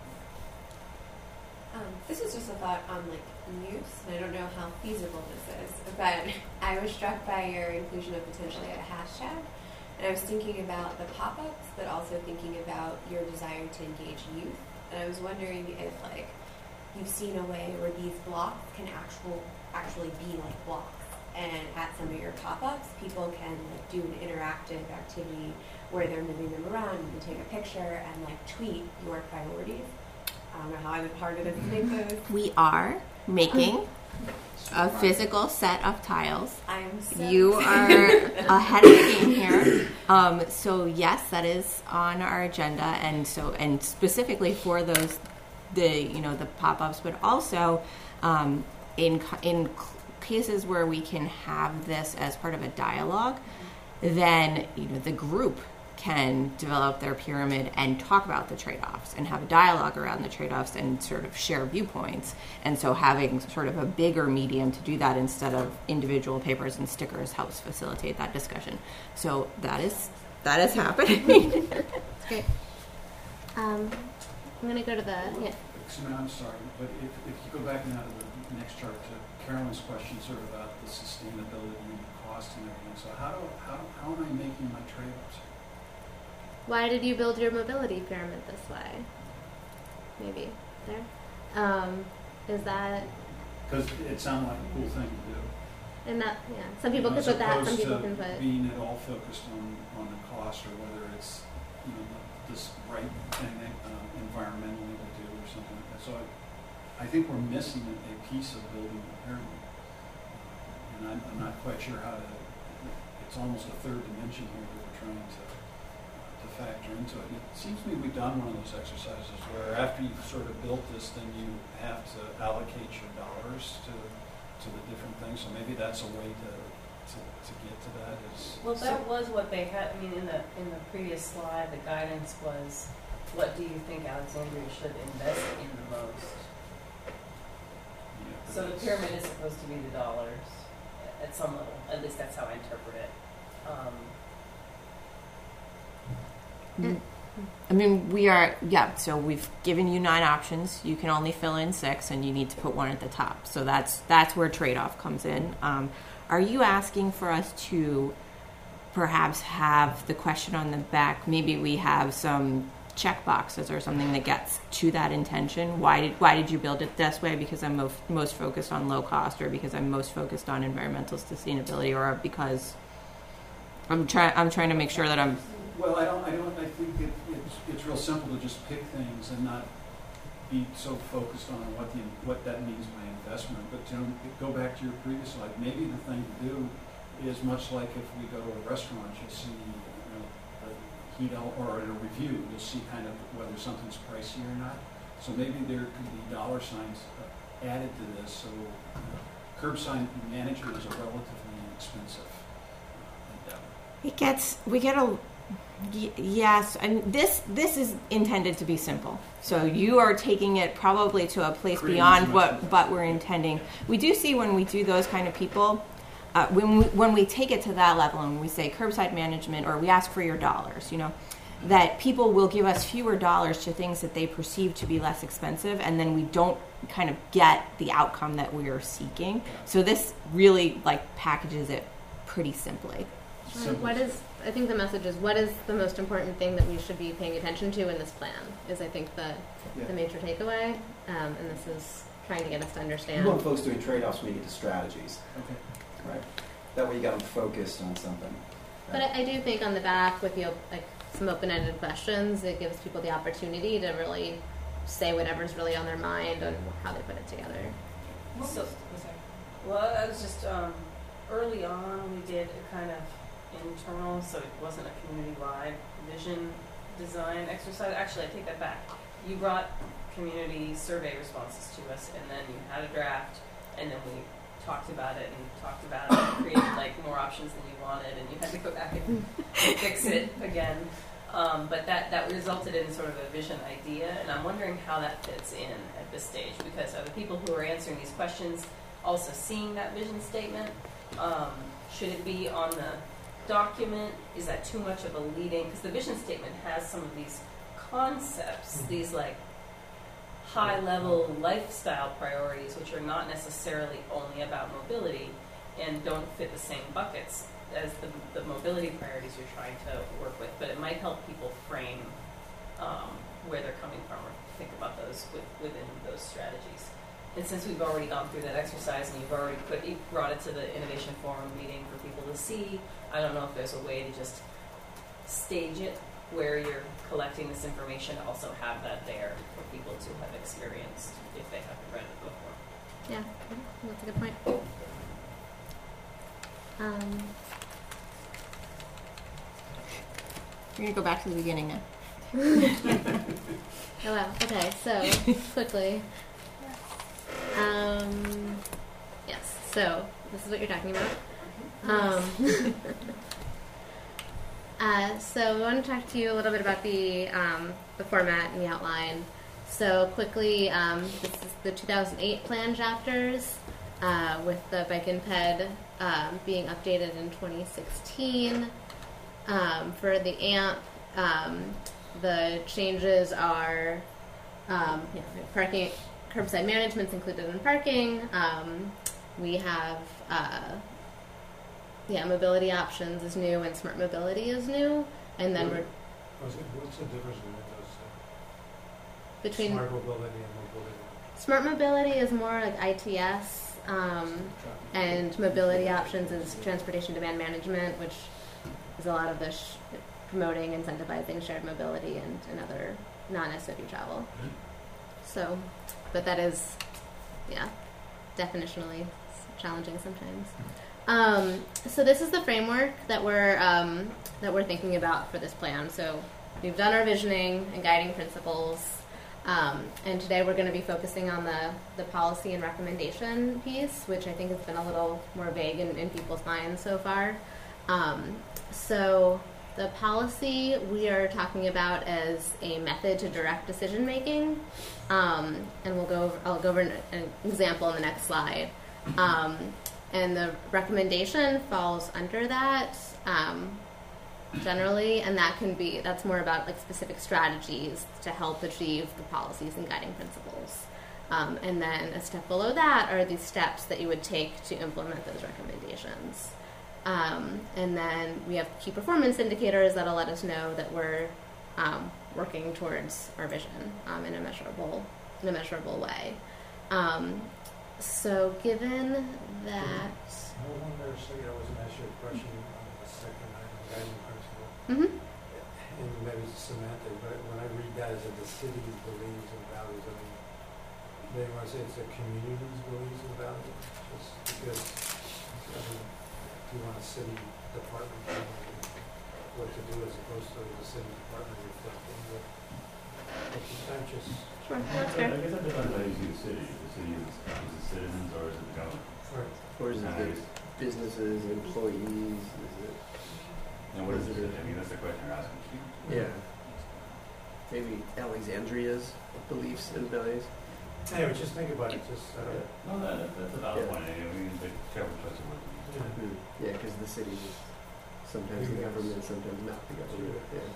Um, this is just a thought on like use, and I don't know how feasible this is, but I was struck by your inclusion of potentially a hashtag, and I was thinking about the pop-ups, but also thinking about your desire to engage youth, and I was wondering if like you've seen a way where these blocks can actual actually be like blocks, and at some of your pop-ups, people can like do an interactive activity where they're moving them around. You can take a picture and like tweet your priorities. I don't know how hard it is to make those. We are making a physical set of tiles. I'm so You are excited. ahead of the game here. Um, so yes, that is on our agenda, and so and specifically for those, the you know the pop-ups, but also um, in in cases where we can have this as part of a dialogue, then you know the group can develop their pyramid and talk about the trade-offs and have a dialogue around the trade-offs and sort of share viewpoints. And so having sort of a bigger medium to do that instead of individual papers and stickers helps facilitate that discussion. So that is that is happening. That's great. Um, I'm gonna go to the yeah. Excuse me, I'm sorry, but if, if you go back now to the next chart to Carolyn's question sort of about the sustainability and the cost and everything. So how do how, how am I making my trade-offs? Why did you build your mobility pyramid this way? Maybe there. Um, is that Because it sounded like a cool thing to do. and that yeah? Some people You know, can put that. Some as people opposed can to put. being at all focused on, on the cost or whether it's, you know, the, this right thing uh, environmentally to do or something like that. So I, I think we're missing a, a piece of building the pyramid. Uh, and I'm, I'm not quite sure how to, it's almost a third dimension here that we're trying to, uh, to factor into it. And it seems to me we've done one of those exercises where after you've sort of built this, then you have to allocate your dollars to to the different things. So maybe that's a way to to, to get to that is Well, that was what they had, I mean, in the, in the previous slide, the guidance was, what do you think Alexandria should invest in the most? yeah, but So the it's- pyramid is supposed to be the dollars at some level, at least that's how I interpret it. Um, I mean, we are, yeah, so we've given you nine options. You can only fill in six, and you need to put one at the top. So that's that's where trade-off comes in. Um, are you asking for us to perhaps have the question on the back? Maybe we have some check boxes or something that gets to that intention. Why did why did you build it this way? Because I'm most most focused on low cost, or because I'm most focused on environmental sustainability, or because I'm trying I'm trying to make sure that I'm. Well, I don't, I don't, I think it, it's, it's real simple to just pick things and not be so focused on what the, what that means by investment. But, you know, go back to your previous slide, maybe the thing to do is much like if we go to a restaurant, you'll see, you know, the heat el- or in a review, you'll see kind of whether something's pricey or not. So maybe there could be dollar signs uh, added to this, so uh, curbside management is a relatively inexpensive uh, endeavor. It gets we get a y- yes, and this this is intended to be simple. So you are taking it probably to a place Creating beyond too much what complexity. what we're intending. We do see when we do those kind of people, uh, when we, when we take it to that level and we say curbside management, or we ask for your dollars, you know, that people will give us fewer dollars to things that they perceive to be less expensive, and then we don't kind of get the outcome that we are seeking. So this really like packages it pretty simply. Simple. What is, I think the message is, what is the most important thing that we should be paying attention to in this plan is, I think, the, Yeah. the major takeaway. Um, and this is trying to get us to You understand. want folks doing trade-offs when you get to strategies, Okay. right? That way you got them focused on something. But I, I do think on the back with the op- like some open-ended questions, it gives people the opportunity to really say whatever's really on their mind and how they put it together. So, well, I was just, um, early on, we did a kind of internal, so it wasn't a community-wide vision design exercise. Actually, I take that back. You brought community survey responses to us, and then you had a draft, and then we talked about it and talked about it and created like more options than you wanted, and you had to go back and fix it again. Um, but that, that resulted in sort of a vision idea, and I'm wondering how that fits in at this stage, because are the people who are answering these questions also seeing that vision statement? Um, should it be on the document? Is that too much of a leading? Because the vision statement has some of these concepts, these like high-level lifestyle priorities, which are not necessarily only about mobility and don't fit the same buckets as the, the mobility priorities you're trying to work with. But it might help people frame um, where they're coming from or think about those with, within those strategies. And since we've already gone through that exercise and you've already put, you brought it to the Innovation Forum meeting for people to see, I don't know if there's a way to just stage it where you're collecting this information, also have that there for people to have experienced if they haven't read it before. Yeah, that's a good point. Um, We're gonna go back to the beginning now. oh wow. Okay, so quickly. Um, yes. So this is what you're talking about. Um, uh, so I want to talk to you a little bit about the um, the format and the outline. So quickly, um, this is the two thousand eight plan chapters uh, with the Bike and Ped um, being updated in twenty sixteen. Um, for the A M P, um, the changes are um, you know, parking, curbside management's included in parking. Um, we have uh, yeah, mobility options is new and smart mobility is new, and then we're What's the what's the difference between those uh, between smart mobility and mobility? smart mobility is more like I T S, um, and mobility options is transportation demand management, which is a lot of the sh- promoting, incentivizing shared mobility and, and other non-S O B travel. So, but that is, yeah, definitionally challenging sometimes. Um, so this is the framework that we're um, that we're thinking about for this plan. So we've done our visioning and guiding principles, um, and today we're going to be focusing on the, the policy and recommendation piece, which I think has been a little more vague in, in people's minds so far. Um, so the policy we are talking about as a method to direct decision making, um, and we'll go over, I'll go over an, an example in the next slide. Um, and the recommendation falls under that um, generally, and that can be that's more about like specific strategies to help achieve the policies and guiding principles. Um, and then a step below that are the steps that you would take to implement those recommendations. Um, and then we have key performance indicators that'll let us know that we're um, working towards our vision um, in a measurable in a measurable way. Um, so given that, I wonder, so I wasn't asked you a question on the second item, guiding principle. mm-hmm. And maybe it's semantic, but when I read that as a the city believes and values, I mean, they want to say it's a community's beliefs and values, just because, I mean, if you want a city department to know what to do as opposed to the city department reflecting what, I'm just, Sure, that's I fair. guess that depends on how you see the city. The city is, is it citizens or is it the government? right. Or is it And I the guess- businesses, employees, is it, And what is it? I mean, that's the question you're asking. yeah. Maybe Alexandria's beliefs and values? Anyway, just think about it, just, uh, No, that, that- that's a valid Yeah. point. I mean, the careful choice of words. yeah. Hmm. Yeah, because the city is sometimes the Yes. government, sometimes not the government, yeah.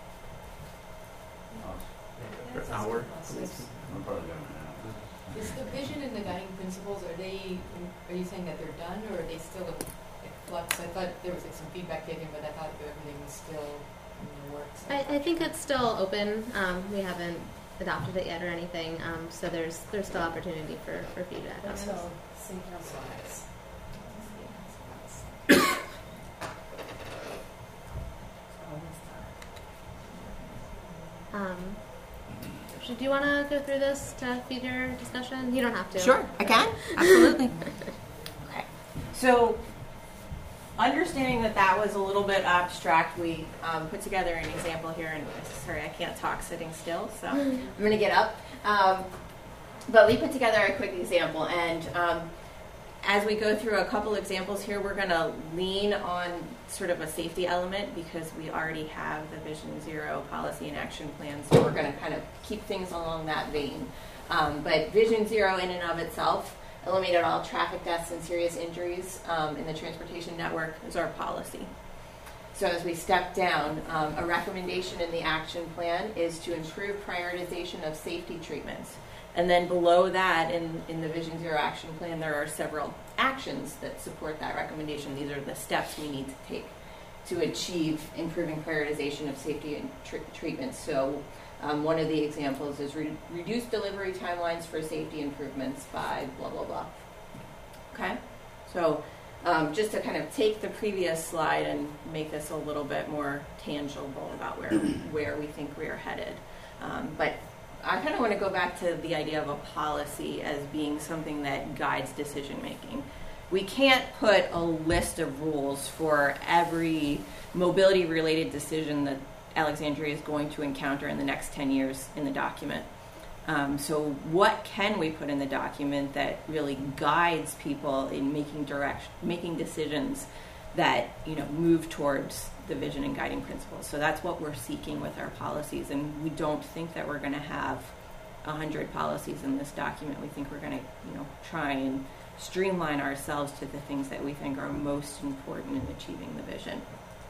Oh, Or That sounds our good. beliefs. I'm part of the government now. Is the vision and the guiding principles, are they, are you saying that they're done, or are they still in flux? I thought there was like some feedback taken, but I thought that everything was still in the works. I, I think it's still open. Um, we haven't adopted it yet or anything, um, so there's there's still opportunity for, for feedback on That's this. all city council has. Um, so do you want to go through this to feed your discussion? You don't have to. Sure, I can. Absolutely. Okay. So, understanding that that was a little bit abstract, we um, put together an example here. And sorry, I can't talk sitting still, so I'm going to get up. Um, but we put together a quick example, and um, as we go through a couple examples here, we're going to lean on sort of a safety element because we already have the Vision Zero policy and action plan, so we're going to kind of keep things along that vein. Um, but Vision Zero in and of itself eliminated all traffic deaths and serious injuries um, in the transportation network is our policy. So as we step down, um, a recommendation in the action plan is to improve prioritization of safety treatments. And then below that, in, in the Vision Zero action plan, there are several actions that support that recommendation. These are the steps we need to take to achieve improving prioritization of safety and tr- treatments. So um, one of the examples is re- reduce delivery timelines for safety improvements by blah, blah, blah. Okay? So um, just to kind of take the previous slide and make this a little bit more tangible about where, where we think we are headed. Um, but I kind of want to go back to the idea of a policy as being something that guides decision making. We can't put a list of rules for every mobility related decision that Alexandria is going to encounter in the next ten years in the document. Um, so what can we put in the document that really guides people in making direction, making decisions that, you know, move towards the vision and guiding principles? So that's what we're seeking with our policies, and we don't think that we're going to have a hundred policies in this document. We think we're going to, you know, try and streamline ourselves to the things that we think are most important in achieving the vision.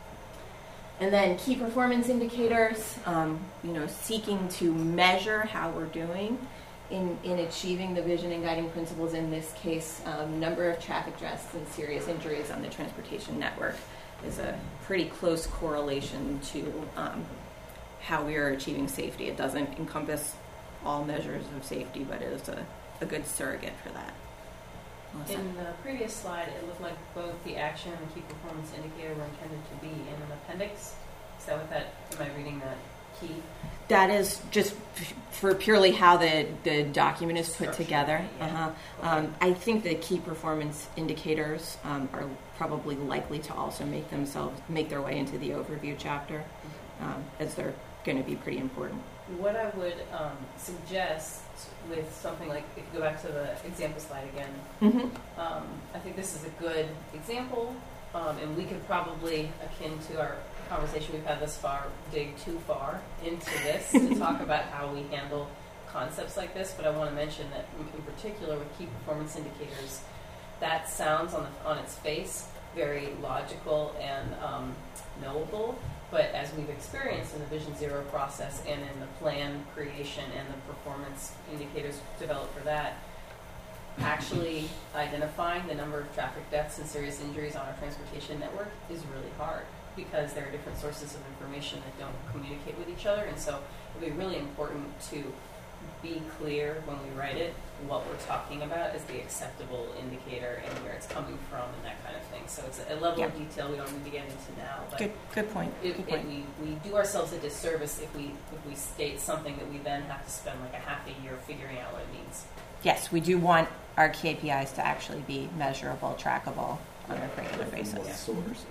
And then key performance indicators, um, you know, seeking to measure how we're doing in, in achieving the vision and guiding principles, in this case, um, number of traffic deaths and serious injuries on the transportation network is a pretty close correlation to um, how we are achieving safety. It doesn't encompass all measures of safety, but it is a, a good surrogate for that. Melissa? In the previous slide, it looked like both the action and the key performance indicator were intended to be in an appendix. Is that what that, am I reading that key? That is just f- for purely how the, the document is put Structure, together. yeah. Uh-huh. Okay. Um, I think the key performance indicators um, are probably likely to also make themselves make their way into the overview chapter, um, as they're going to be pretty important. What I would um, suggest with something like, if you go back to the example slide again, Mm-hmm. um, I think this is a good example, um, and we could probably, akin to our conversation we've had thus far, dig too far into this to talk about how we handle concepts like this. But I want to mention that in, in particular with key performance indicators, that sounds on the, on its face very logical and um, knowable. But as we've experienced in the Vision Zero process and in the plan creation and the performance indicators developed for that, actually identifying the number of traffic deaths and serious injuries on our transportation network is really hard. because there are different sources of information that don't communicate with each other, and so it would be really important to be clear when we write it what we're talking about as the acceptable indicator and where it's coming from and that kind of thing. So it's a level of detail we don't need to get into now. But Good, good point. It, Good it, point. we, we do ourselves a disservice if we if we state something that we then have to spend like a half a year figuring out what it means. Yes, we do want our K P Is to actually be measurable, trackable on a regular basis. What source?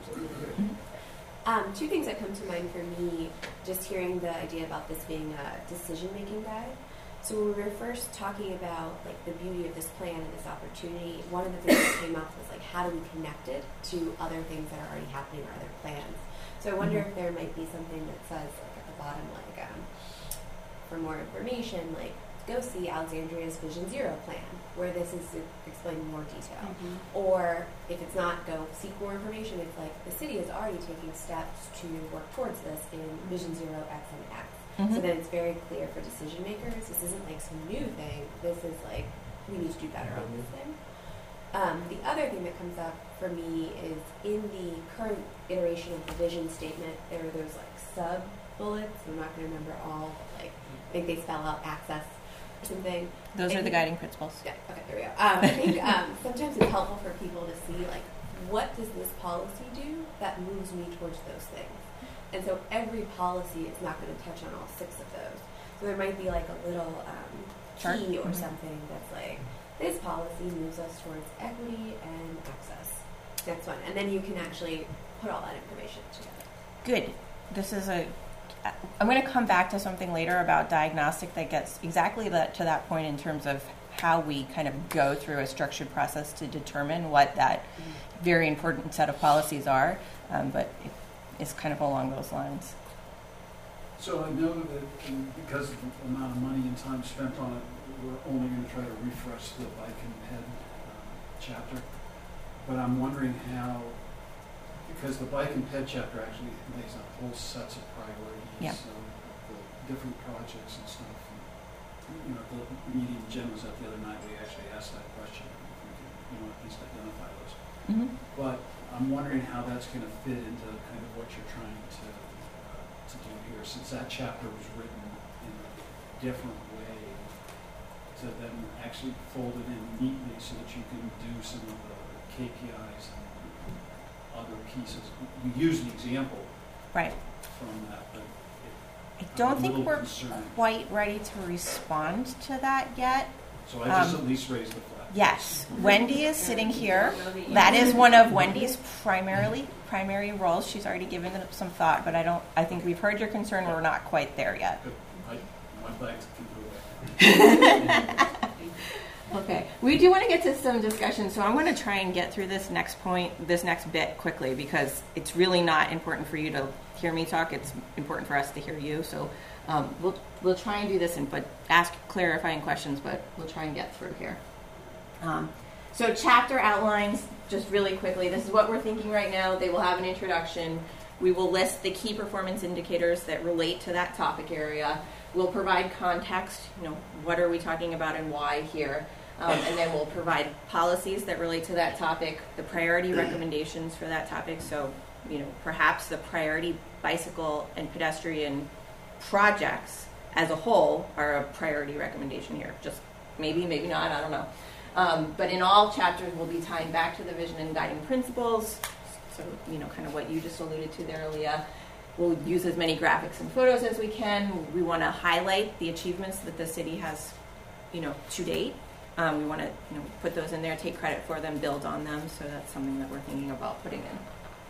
Um, two things that come to mind for me, just hearing the idea about this being a decision-making guide. So when we were first talking about like the beauty of this plan and this opportunity, one of the things that came up was like, how do we connect it to other things that are already happening or other plans? So I wonder if there might be something that says like at the bottom, like um, for more information, like go see Alexandria's Vision Zero plan, where this is explained in more detail. Mm-hmm. Or if it's not, go seek more information. If like the city is already taking steps to work towards this in Vision Zero X and X. Mm-hmm. So that it's very clear for decision makers. This isn't like some new thing. This is like, we need to do better on this thing. Um, the other thing that comes up for me is in the current iteration of the vision statement, there are those like sub bullets. I'm not going to remember all, but like I think they spell out access or something. Those I are the think- guiding principles. Yeah, okay, there we go. Um, I think um, sometimes it's helpful for people to see like, what does this policy do that moves me towards those things? And so every policy is not going to touch on all six of those. So there might be like a little um, Chart. key or Mhm. something that's like, this policy moves us towards equity and access. Next one. And then you can actually put all that information together. Good. This is a. I'm going to come back to something later about diagnostic that gets exactly that to that point in terms of how we kind of go through a structured process to determine what that very important set of policies are. Um, but it, it's kind of along those lines. So I know that um, because of the amount of money and time spent on it, we're only going to try to refresh the bike and head um, chapter. But I'm wondering how, because the bike and ped chapter actually lays out whole sets of priorities, Yeah. um, the different projects and stuff. And, you know, the meeting Jen was at the other night, we actually asked that question. If we could, you know, at least identify those. Mm-hmm. But I'm wondering how that's going to fit into kind of what you're trying to uh, to do here, since that chapter was written in a different way, to then actually fold it in neatly so that you can do some of the K P Is and other pieces. You use the example Right. from that, but I it, don't I'm a think little we're concerned. quite ready to respond to that yet. So I just um, at least raised the flag. Yes, Wendy is sitting here. That is one of Wendy's primarily primary roles. She's already given it some thought, but I don't. I think we've heard your concern. We're not quite there yet. Good. I, my flags can go away. Okay, we do want to get to some discussion, so I'm going to try and get through this next point, this next bit quickly, because it's really not important for you to hear me talk. It's important for us to hear you. So um, we'll we'll try and do this, and but ask clarifying questions, but we'll try and get through here. Um, so chapter outlines, just really quickly, this is what we're thinking right now. They will have an introduction. We will list the key performance indicators that relate to that topic area. We'll provide context, you know, what are we talking about and why here. Um, and then we'll provide policies that relate to that topic, the priority recommendations for that topic. So, you know, perhaps the priority bicycle and pedestrian projects as a whole are a priority recommendation here. Just maybe, maybe not, I don't know. Um, but in all chapters, we'll be tying back to the vision and guiding principles. So, you know, kind of what you just alluded to there, Leah. We'll use as many graphics and photos as we can. We want to highlight the achievements that the city has, you know, to date. Um, we want to, you know, put those in there, take credit for them, build on them. So that's something that we're thinking about putting in.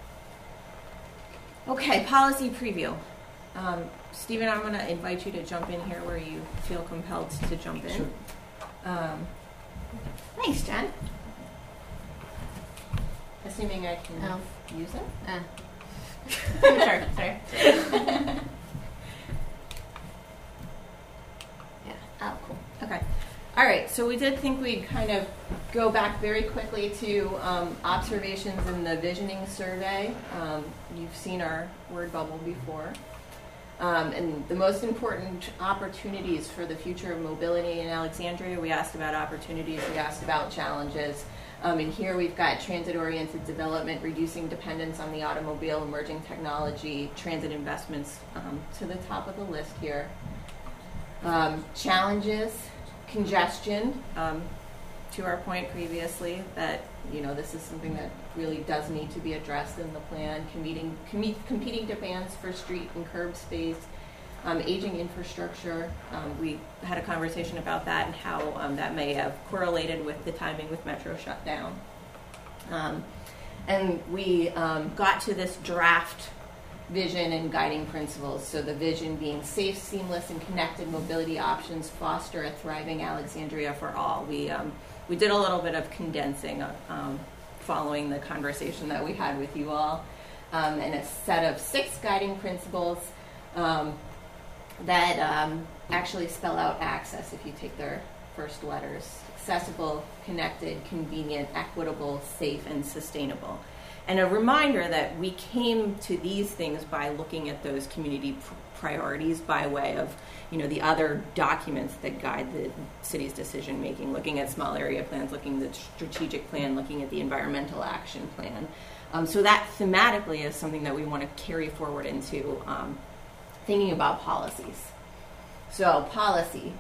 Okay, policy preview. Um, Stephen, I'm going to invite you to jump in here where you feel compelled to jump in. Sure. Um, thanks, Jen. Assuming I can Oh. use it. Uh, Sure, sorry. yeah. Oh, cool. Okay. All right. So we did think we'd kind of go back very quickly to um, observations in the visioning survey. Um, you've seen our word bubble before. Um, and the most important opportunities for the future of mobility in Alexandria, we asked about opportunities, we asked about challenges. Um, and here we've got transit-oriented development, reducing dependence on the automobile, emerging technology, transit investments um, to the top of the list here. Um, challenges, congestion, um, to our point previously that, you know, this is something that really does need to be addressed in the plan, competing, com- competing demands for street and curb space, um, aging infrastructure. Um, we had a conversation about that and how um, that may have correlated with the timing with Metro shutdown. Um, and we um, got to this draft vision and guiding principles. So the vision being safe, seamless, and connected mobility options foster a thriving Alexandria for all. We um, we did a little bit of condensing um, following the conversation that we had with you all, um, and a set of six guiding principles um, that um, actually spell out access if you take their first letters. Accessible, connected, convenient, equitable, safe, and sustainable. And a reminder that we came to these things by looking at those community pr- priorities by way of, you know, the other documents that guide the city's decision making, looking at small area plans, looking at the strategic plan, looking at the environmental action plan. Um, so that thematically is something that we want to carry forward into um, thinking about policies. So policy.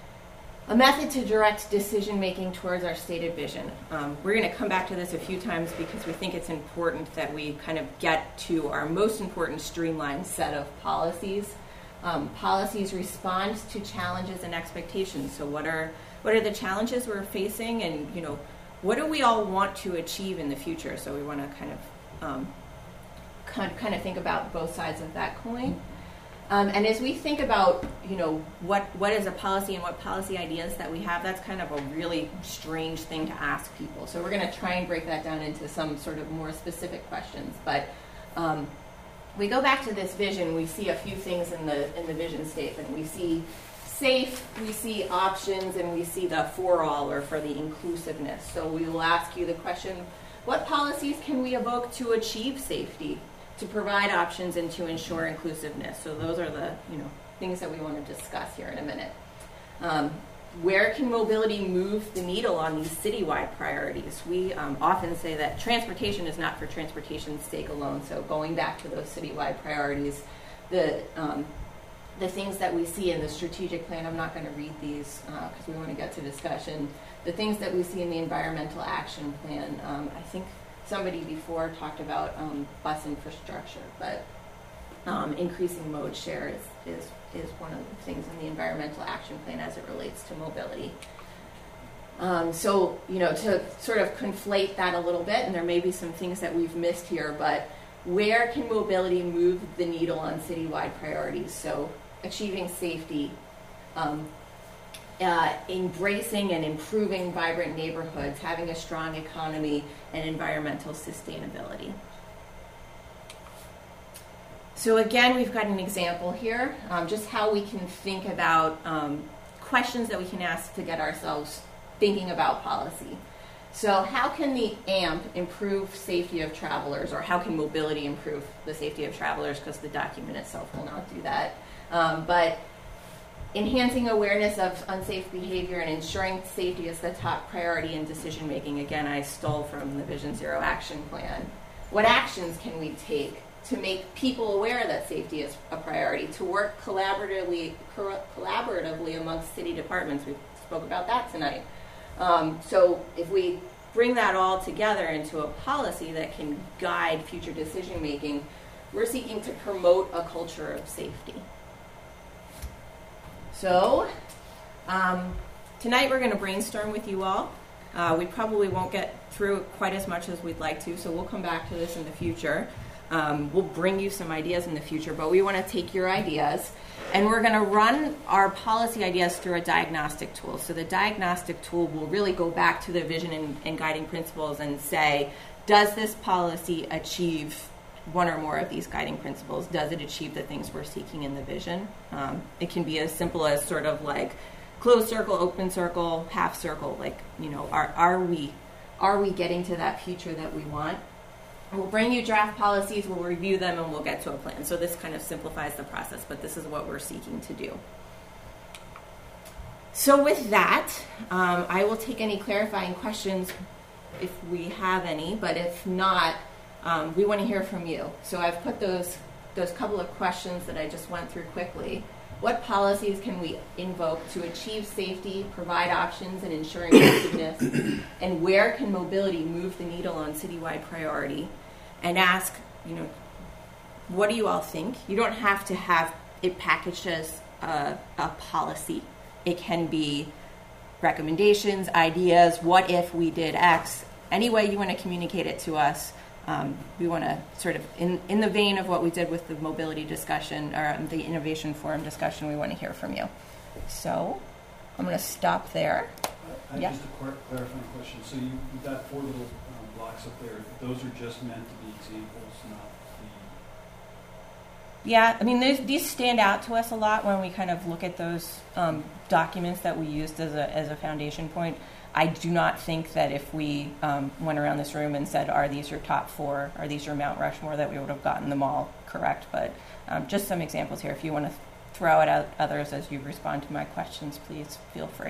A method to direct decision-making towards our stated vision. Um, we're going to come back to this a few times because we think it's important that we kind of get to our most important streamlined set of policies. Um, policies respond to challenges and expectations. So what are what are the challenges we're facing, and, you know, what do we all want to achieve in the future? So we want to kind of um, kind, kind of think about both sides of that coin. Um, and as we think about, you know, what what is a policy and what policy ideas that we have, that's kind of a really strange thing to ask people. So we're going to try and break that down into some sort of more specific questions. But um, we go back to this vision. We see a few things in the in the vision statement. We see safe, we see options, and we see the for all, or for the inclusiveness. So we will ask you the question: what policies can we evoke to achieve safety, to provide options, and to ensure inclusiveness? So those are the, you know, things that we want to discuss here in a minute. Um, where can mobility move the needle on these citywide priorities? We um, often say that transportation is not for transportation's sake alone. So going back to those citywide priorities, the um, the things that we see in the strategic plan, I'm not going to read these because uh, we want to get to discussion. The things that we see in the environmental action plan, um, I think somebody before talked about um, bus infrastructure, but um, increasing mode share is, is, is one of the things in the environmental action plan as it relates to mobility. Um, so, you know, to sort of conflate that a little bit, and there may be some things that we've missed here, but where can mobility move the needle on citywide priorities? So achieving safety, um, Uh, embracing and improving vibrant neighborhoods, having a strong economy, and environmental sustainability. So again, we've got an example here, um, just how we can think about um, questions that we can ask to get ourselves thinking about policy. So how can the A M P improve safety of travelers, or how can mobility improve the safety of travelers, because the document itself will not do that. Um, but enhancing awareness of unsafe behavior and ensuring safety is the top priority in decision making. Again, I stole from the Vision Zero action plan. What actions can we take to make people aware that safety is a priority, to work collaboratively collaboratively amongst city departments? We spoke about that tonight. Um, so if we bring that all together into a policy that can guide future decision making, we're seeking to promote a culture of safety. So um, tonight we're going to brainstorm with you all. Uh, we probably won't get through quite as much as we'd like to, so we'll come back to this in the future. Um, we'll bring you some ideas in the future, but we want to take your ideas, and we're going to run our policy ideas through a diagnostic tool. So the diagnostic tool will really go back to the vision and, and guiding principles and say, does this policy achieve one or more of these guiding principles? Does it achieve the things we're seeking in the vision? Um, it can be as simple as sort of like closed circle, open circle, half circle. Like, you know, are are we are we getting to that future that we want? We'll bring you draft policies, we'll review them, and we'll get to a plan. So this kind of simplifies the process, but this is what we're seeking to do. So with that, um, I will take any clarifying questions if we have any, but if not, um, we want to hear from you. So I've put those those couple of questions that I just went through quickly. What policies can we invoke to achieve safety, provide options, and ensure inclusiveness? And where can mobility move the needle on citywide priority? And ask, you know, what do you all think? You don't have to have it packaged as a, a policy. It can be recommendations, ideas, what if we did X. Any way you want to communicate it to us. Um, we want to sort of, in, in the vein of what we did with the mobility discussion, or um, the innovation forum discussion, we want to hear from you. So I'm going to stop there. I, I Yeah. Just a clar- clarifying question. So you, you've got four little um, blocks up there. Those are just meant to be examples, not the... Yeah, I mean, these, these stand out to us a lot when we kind of look at those um, documents that we used as a, as a foundation point. I do not think that if we um, went around this room and said, are these your top four, are these your Mount Rushmore, that we would have gotten them all correct. But um, just some examples here. If you want to throw it out others as you respond to my questions, please feel free.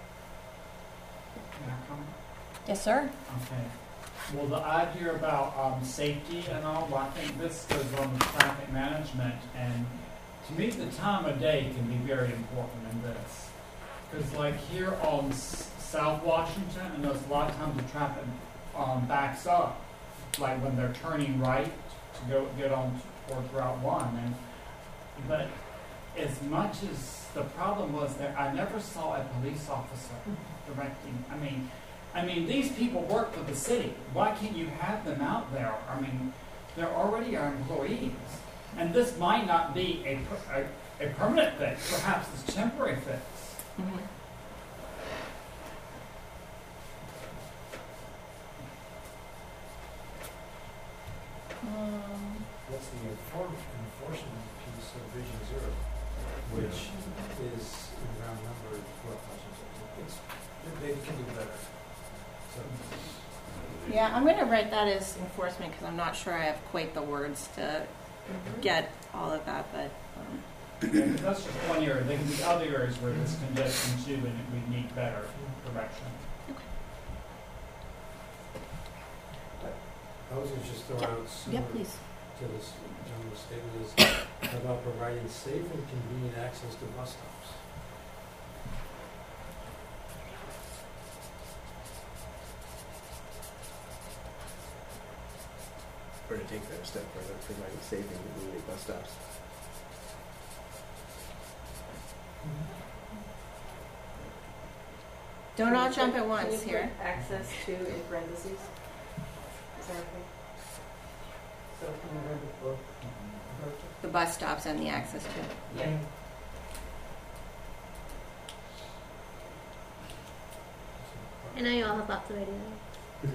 Can I comment? Yes, sir. Okay. Well, the idea about um, safety and all, well, I think this goes on with traffic management, and to me, the time of day can be very important in this. Because, like, here on S- South Washington, and there's a lot of times the traffic um, backs up, like when they're turning right to go get on towards Route One. And but as much as the problem was that I never saw a police officer directing. I mean, I mean these people work for the city. Why can't you have them out there? I mean, they're already our employees, and this might not be a per- a, a permanent fix. Perhaps it's a temporary fix. Mm-hmm. Um, What's the enform- enforcement piece of Vision Zero, which is in round number twelve thousand. It's, they can do better. So, yeah, I'm going to write that as enforcement because I'm not sure I have quite the words to get all of that, but... Um, Yeah, 'cause that's just one area. There can be other areas where this can get into and we need better direction. I was just throw Yeah. out yeah, similar please. to this general statement is about providing safe and convenient access to bus stops. Or to take that a step further, providing safe and convenient bus stops. Don't all jump at Can once you put here. access to in parentheses? Is that okay? So can you remember both? The bus stops and the access to it. Yeah. I know you all have lots of ideas.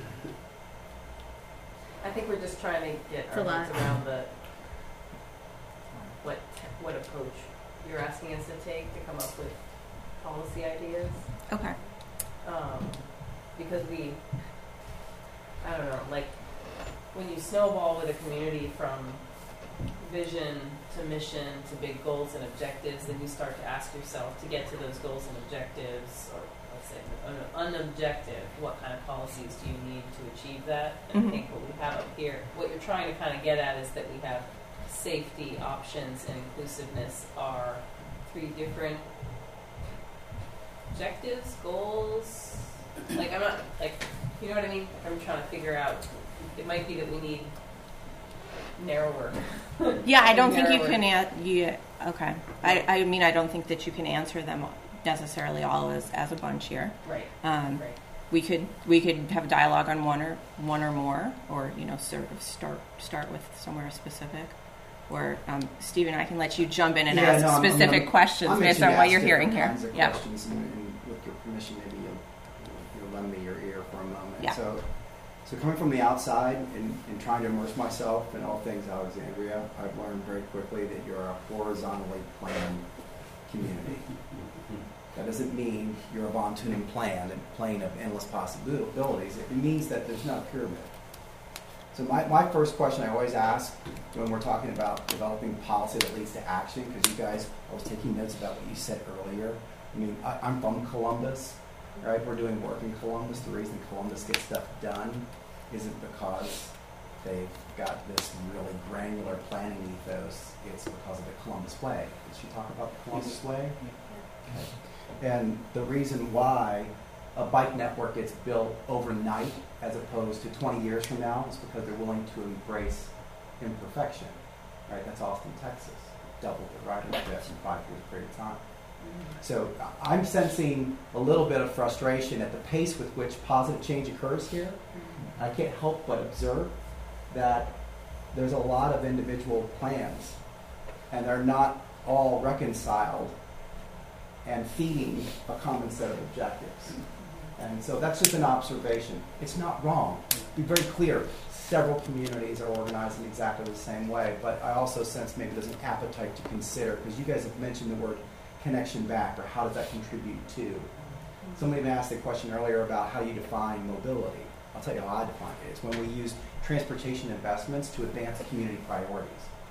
I think we're just trying to get It's our a lot. heads around the, what, what approach you're asking us to take to come up with policy ideas. Okay. Um, because we, I don't know, like, when you snowball with a community from vision to mission to big goals and objectives, then you start to ask yourself, to get to those goals and objectives, or let's say an unobjective, what kind of policies do you need to achieve that? And Mhm. I think what we have up here, what you're trying to kind of get at is that we have safety, options, and inclusiveness are three different objectives, goals. Like, I'm not, like, you know what I mean? I'm trying to figure out, it might be that we need narrower. Yeah, I don't think you narrower- can. An- you, okay. I, I mean, I don't think that you can answer them necessarily all as, as a bunch here. Right, Um, right. we could we could have a dialogue on one or one or more, or you know, sort of start start with somewhere specific. Or um, Stephen, I can let you jump in and Yeah, ask no, I'm- I'm specific gonna- questions I'm based itching on to what ask you're hearing different here. kinds of Yeah. questions, and, and with your permission, maybe you'll, you'll lend me your ear for a moment. Yeah. So, so coming from the outside and, and trying to immerse myself in all things Alexandria, I've learned very quickly that you're a horizontally planned community. That doesn't mean you're a von Tuning plan and plane of endless possibilities. It means that there's not a pyramid. So my, my first question I always ask when we're talking about developing policy that leads to action, because you guys, I was taking notes about what you said earlier. I mean, I, I'm from Columbus. right? We're doing work in Columbus. The reason Columbus gets stuff done isn't because they've got this really granular planning ethos. It's because of the Columbus Way. Did she talk about the Columbus Way? Okay. And the reason why a bike network gets built overnight as opposed to twenty years from now is because they're willing to embrace imperfection, right? That's Austin, Texas. Doubled the ridership in five years period of time. So I'm sensing a little bit of frustration at the pace with which positive change occurs here. I can't help but observe that there's a lot of individual plans, and they're not all reconciled and feeding a common set of objectives. And so that's just an observation. It's not wrong. Be very clear. Several communities are organized in exactly the same way, but I also sense maybe there's an appetite to consider, because you guys have mentioned the word connection back, or how does that contribute to? Somebody asked the question earlier about how you define mobility. I'll tell you how I define it. It's when we use transportation investments to advance community priorities.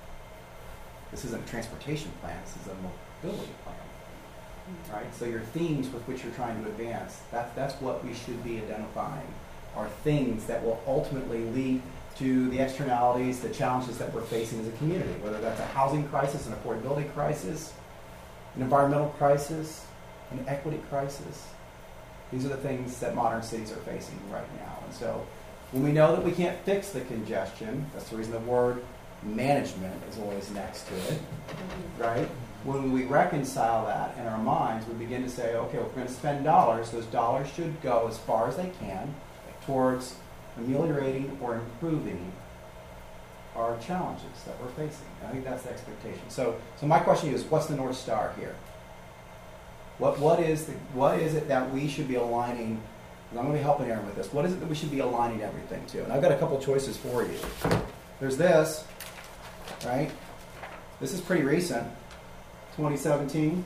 This isn't a transportation plan, this is a mobility plan. Right? So your themes with which you're trying to advance, that, that's what we should be identifying, are things that will ultimately lead to the externalities, the challenges that we're facing as a community, whether that's a housing crisis, an affordability crisis, an environmental crisis, an equity crisis. These are the things that modern cities are facing right now. And so when we know that we can't fix the congestion, that's the reason the word management is always next to it, right? When we reconcile that in our minds, we begin to say, okay, we're going to spend dollars. Those dollars should go as far as they can towards ameliorating or improving our challenges that we're facing. And I think that's the expectation. So, so my question to you is, what's the North Star here? What, what is the, what is it that we should be aligning? And I'm going to be helping Aaron with this. What is it that we should be aligning everything to? And I've got a couple choices for you. There's this, right? This is pretty recent, twenty seventeen.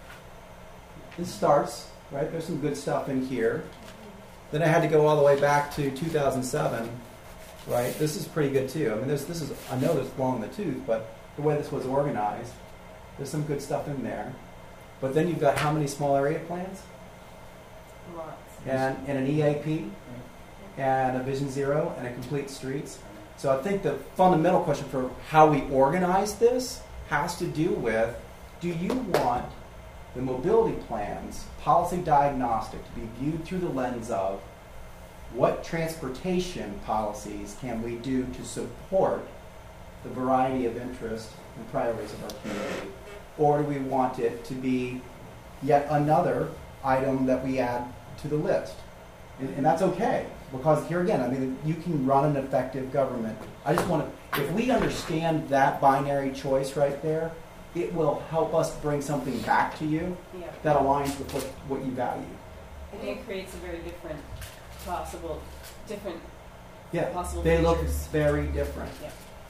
This starts, right? There's some good stuff in here. Then I had to go all the way back to two thousand seven, right? This is pretty good too. I mean, there's, this is, I know there's long in the tooth, but the way this was organized, there's some good stuff in there. But then you've got how many small area plans? Lots. And, and an E A P, and a Vision Zero, and a Complete Streets. So I think the fundamental question for how we organize this has to do with, do you want the mobility plans, policy diagnostic, to be viewed through the lens of what transportation policies can we do to support the variety of interests and priorities of our community? Or do we want it to be yet another item that we add to the list? And, and that's okay, because here again, I mean, you can run an effective government. I just want to, if we understand that binary choice right there, it will help us bring something back to you Yeah. that aligns with what, what you value. I think it creates a very different possible, different Yeah, possible they look features. very different. Yeah.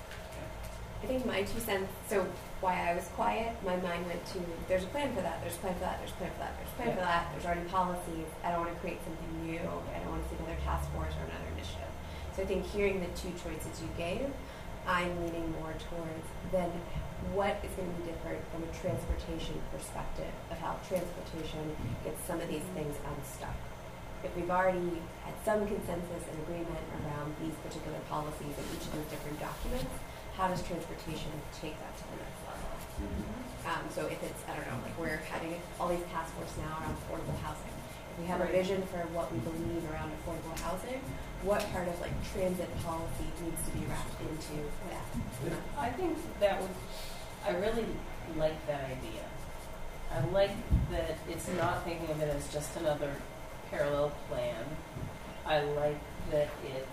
I think my two cents, so why I was quiet, my mind went to, there's a plan for that, there's a plan for that, there's a plan for that, there's a plan Yeah. for that, there's already policies, I don't want to create something new, I don't want to see another task force or another initiative. So I think hearing the two choices you gave, I'm leaning more towards then what is going to be different from a transportation perspective of how transportation gets some of these things unstuck. If we've already had some consensus and agreement around these particular policies in each of those different documents, how does transportation take that to the next level? Um, so if it's, I don't know, like we're having all these task force now around affordable housing. If we have a vision for what we believe around affordable housing, what part of like transit policy needs to be wrapped into that? I think that would, I really like that idea. I like that it's not thinking of it as just another parallel plan. I like that it,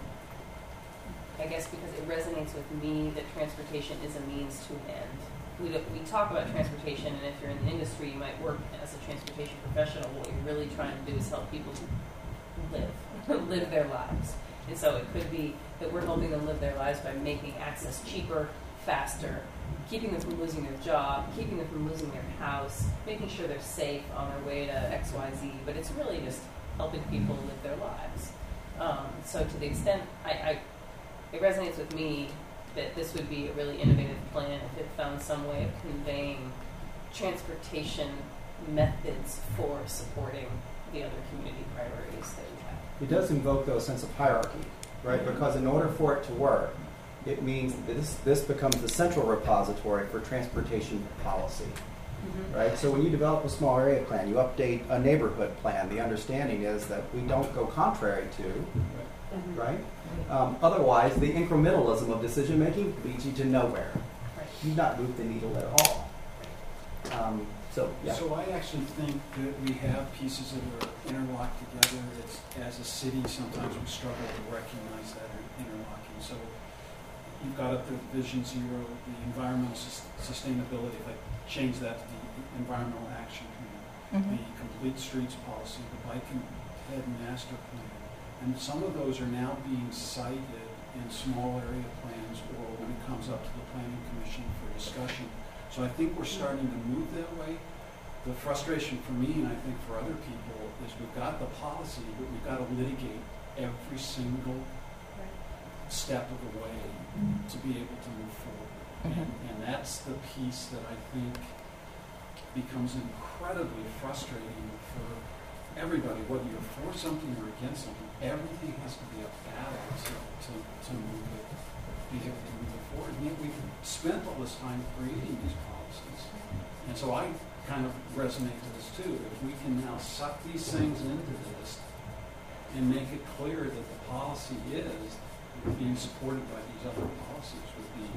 I guess because it resonates with me that transportation is a means to an end. We, don't- we talk about transportation, and if you're in the industry, you might work as a transportation professional. What you're really trying to do is help people live, live their lives. And so it could be that we're helping them live their lives by making access cheaper, faster, keeping them from losing their job, keeping them from losing their house, making sure they're safe on their way to X Y Z. But it's really just helping people live their lives. Um, so to the extent I, I, it resonates with me that this would be a really innovative plan if it found some way of conveying transportation methods for supporting the other community priorities that we have. It does invoke, though, a sense of hierarchy, right? Because in order for it to work, it means that this, this becomes the central repository for transportation policy, Mm-hmm. right? So when you develop a small area plan, you update a neighborhood plan, the understanding is that we don't go contrary to, Mm-hmm. right? Um, otherwise, the incrementalism of decision-making leads you to nowhere. Right. You've not moved the needle at all. Um, so, yeah. So I actually think that we have pieces that are interlocked together. It's, as a city, sometimes we struggle to recognize that interlocking. So you've got up the Vision Zero, the environmental sus- sustainability, if I change that to the environmental action plan, Mhm. the complete streets policy, the bike and head master plan. And some of those are now being cited in small area plans or when it comes up to the planning commission for discussion. So I think we're starting to move that way. The frustration for me, and I think for other people, is we've got the policy, but we've got to litigate every single step of the way to be able to move forward. Mhm. And, and that's the piece that I think becomes incredibly frustrating for everybody, whether you're for something or against something. Everything has to be a battle to, to, to move it, be able to move it forward. And yet we've spent all this time creating these policies. And so I kind of resonate to this too. If we can now suck these things into this and make it clear that the policy is being supported by these other policies would be,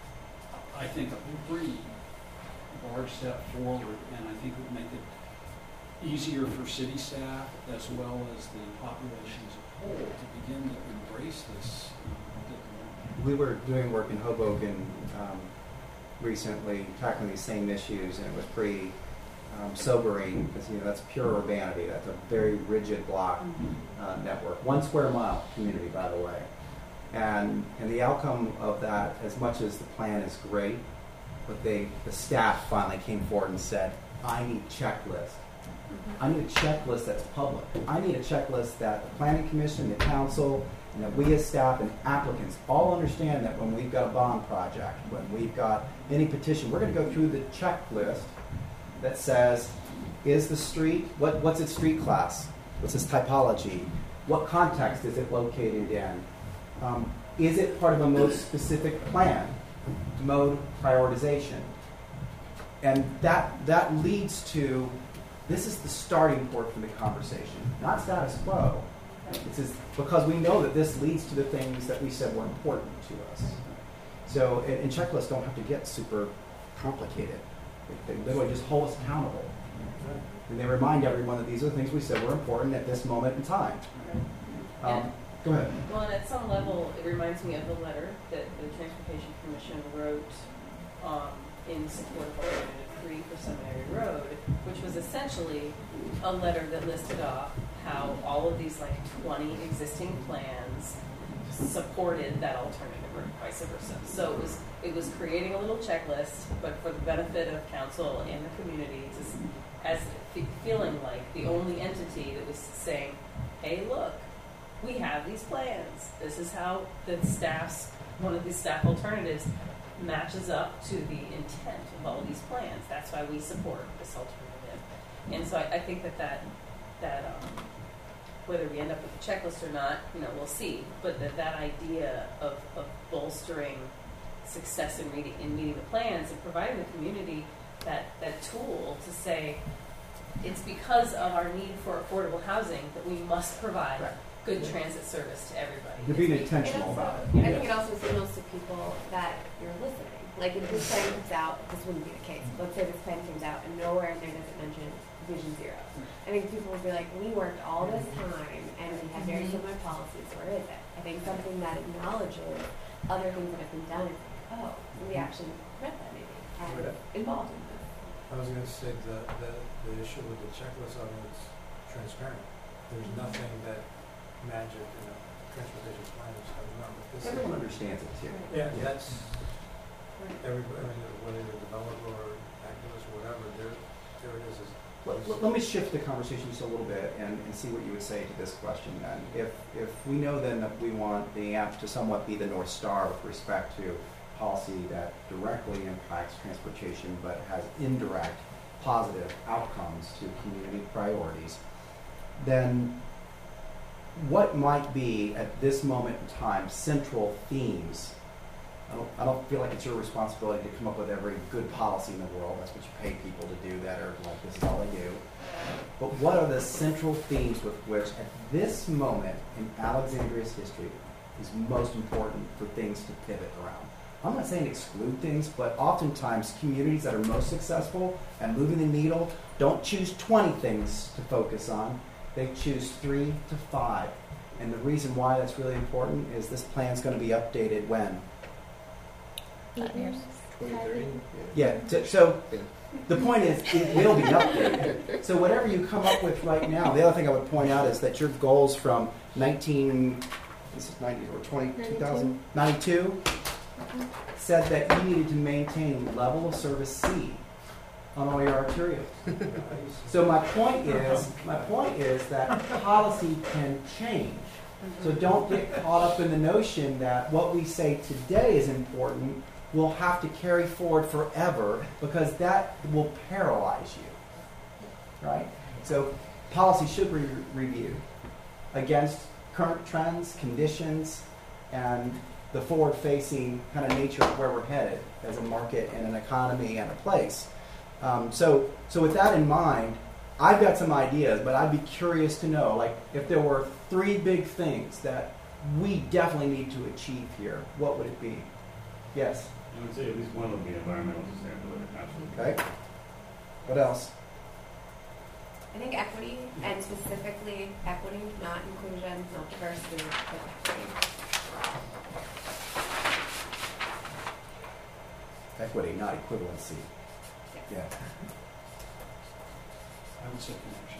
I think, a pretty large step forward, and I think it would make it easier for city staff as well as the population as a whole to begin to embrace this uh, a bit more. We were doing work in Hoboken um, recently, tackling these same issues, and it was pretty um, sobering because, you know, that's pure urbanity. That's a very rigid block uh, network. One square mile community, by the way. And and the outcome of that, as much as the plan is great, but they the staff finally came forward and said, I need checklist. I need a checklist that's public. I need a checklist that the planning commission, the council, and that we as staff and applicants all understand that when we've got a bond project, when we've got any petition, we're going to go through the checklist that says, is the street, what, what's its street class? What's its typology? What context is it located in? Um, is it part of a mode specific plan? Mode prioritization. And that that leads to, this is the starting point for the conversation, not status quo. This is because we know that this leads to the things that we said were important to us. So, and, and checklists don't have to get super complicated. They, they literally just hold us accountable. And they remind everyone that these are the things we said were important at this moment in time. Um, go ahead. Well, and at some level, it reminds me of the letter that the Transportation Commission wrote um, in support of Alternative three for Seminary Road, which was essentially a letter that listed off how all of these like twenty existing plans supported that alternative or vice versa. So it was it was creating a little checklist, but for the benefit of council and the community, to, as fe- feeling like the only entity that was saying, hey, look, we have these plans. This is how the staff's, one of these staff alternatives matches up to the intent of all these plans. That's why we support this alternative. And so I, I think that that, that um, whether we end up with a checklist or not, you know, we'll see. But that, that idea of, of bolstering success in, reading, in meeting the plans and providing the community that, that tool to say, it's because of our need for affordable housing that we must provide Right. good transit service to everybody. You're being It's- intentional It also- about it. I think it also signals to people that you're listening. Like if this plan comes out, this wouldn't be the case. Let's say this plan comes out and nowhere in there does it mention Vision Zero. I think people will be like, we worked all this time and we had very similar policies. Where is it? I think something that acknowledges other things that have been done is like, oh, we actually read that maybe and involved in this. I was gonna say the, the, the issue with the checklist of it is transparent. There's nothing that magic in a transportation plan is not with this. Everyone understands it too. Yeah, that's, everybody, I mean, whether you're a developer or activist or whatever, there, there it is. is Let, let- let me shift the conversation just a little bit and, and see what you would say to this question then. If, if we know then that we want the app to somewhat be the North Star with respect to policy that directly impacts transportation but has indirect positive outcomes to community priorities, then what might be at this moment in time central themes? I don't, I don't feel like it's your responsibility to come up with every good policy in the world. That's what you pay people to do, that are like, this is all they do. But what are the central themes with which at this moment in Alexandria's history is most important for things to pivot around? I'm not saying exclude things, but oftentimes communities that are most successful at moving the needle don't choose twenty things to focus on. They choose three to five. And the reason why that's really important is this plan's going to be updated when? Five years. twenty thirty? Yeah, so, so the point is, it will be updated. So whatever you come up with right now, the other thing I would point out is that your goals from nineteen, this is ninety or twenty, two thousand ninety-two said that you needed to maintain level of service C on all your arterials. So my point is, my point is that policy can change. So don't get caught up in the notion that what we say today is important will have to carry forward forever, because that will paralyze you, right? So policy should be re- reviewed against current trends, conditions, and the forward-facing kind of nature of where we're headed as a market and an economy and a place. Um, so, so with that in mind, I've got some ideas, but I'd be curious to know, like, if there were three big things that we definitely need to achieve here, what would it be? Yes? I would say at least one would be environmental sustainability, absolutely. Okay. What else? I think equity, and specifically equity, not inclusion, not diversity, but equity. Equity, not equivalency. Yeah. I would say connection.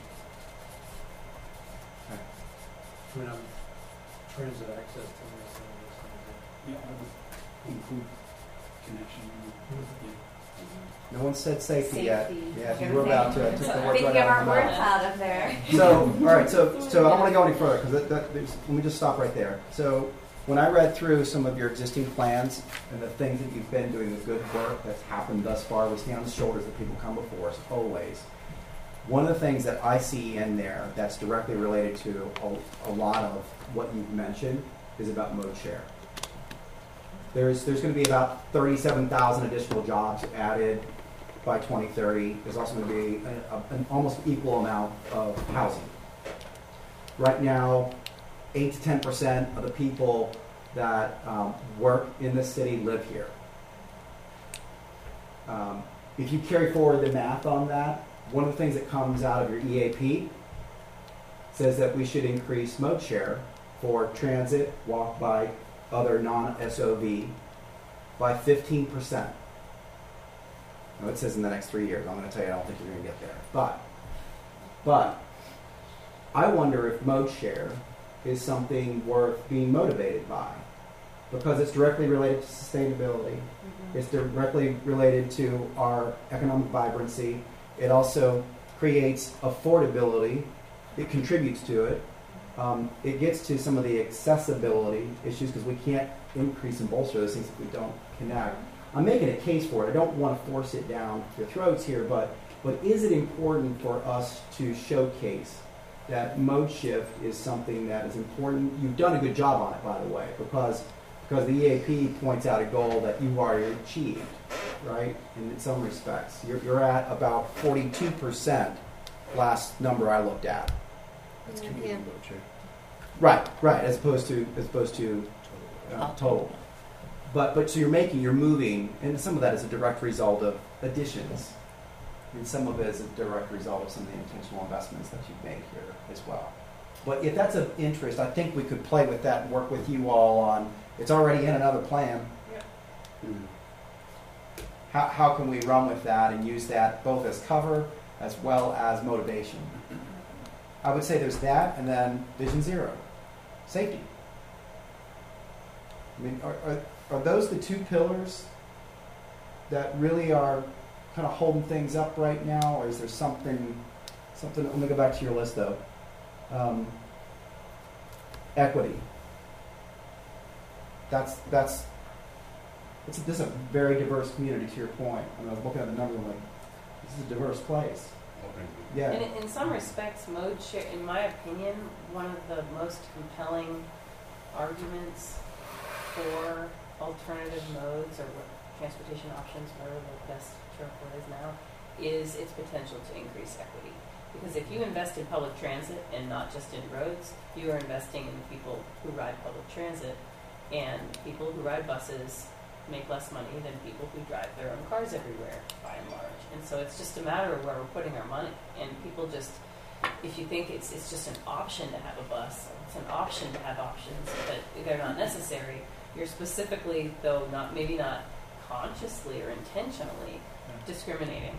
I mean, um, transit access to this and this and Yeah, I would include connection. Yeah. No one said safety, yet. Safety. Yeah, you were about to. I took the words Thinking right of out our of my word mouth. cloud up there. So, all right, so so I don't want to go any further because that, that, there's- let me just stop right there. So, when I read through some of your existing plans and the things that you've been doing, the good work that's happened thus far, we stand on the shoulders of people come before us always. One of the things that I see in there that's directly related to a, a lot of what you've mentioned is about mode share. There's there's going to be about thirty-seven thousand additional jobs added by twenty thirty. There's also going to be a, a, an almost equal amount of housing. Right now, eight to ten percent of the people that um, work in this city live here. Um, if you carry forward the math on that, one of the things that comes out of your E A P says that we should increase mode share for transit, walk, bike, other non-S O V by fifteen percent. Now it says in the next three years. I'm going to tell you I don't think you're going to get there. But, but I wonder if mode share is something worth being motivated by, because it's directly related to sustainability. Mm-hmm. It's directly related to our economic vibrancy. It also creates affordability. It contributes to it. Um, it gets to some of the accessibility issues because we can't increase and bolster those things if we don't connect. I'm making a case for it. I don't want to force it down your throats here, but, but is it important for us to showcase that mode shift is something that is important? You've done a good job on it, by the way, because because the E A P points out a goal that you've already achieved, right, in some respects. You're, you're at about forty-two percent last number I looked at. That's Yeah. community Yeah. mode share. Right, right, as opposed to as opposed to uh, total. But but so you're making, you're moving, and some of that is a direct result of additions, and some of it is a direct result of some of the intentional investments that you've made here as well. But if that's of interest, I think we could play with that and work with you all on. It's already in another plan. Mm. How how can we run with that and use that both as cover as well as motivation? I would say there's that, and then Vision Zero, safety. I mean, are, are, are those the two pillars that really are kind of holding things up right now, or is there something, something, let me go back to your list though. Um, equity. That's, that's, it's, this is a very diverse community to your point. I mean, I was looking at the numbers, I'm like, this is a diverse place. hoping. Yeah. And in, in some respects, mode share, in my opinion, one of the most compelling arguments for alternative modes or what transportation options, whatever the best term for it is now, is its potential to increase equity. Because if you invest in public transit and not just in roads, you are investing in the people who ride public transit, and people who ride buses make less money than people who drive their own cars everywhere, by and large. And so it's just a matter of where we're putting our money. And people just, if you think it's it's just an option to have a bus, it's an option to have options, but they're not necessary, you're specifically, though not maybe not consciously or intentionally, discriminating.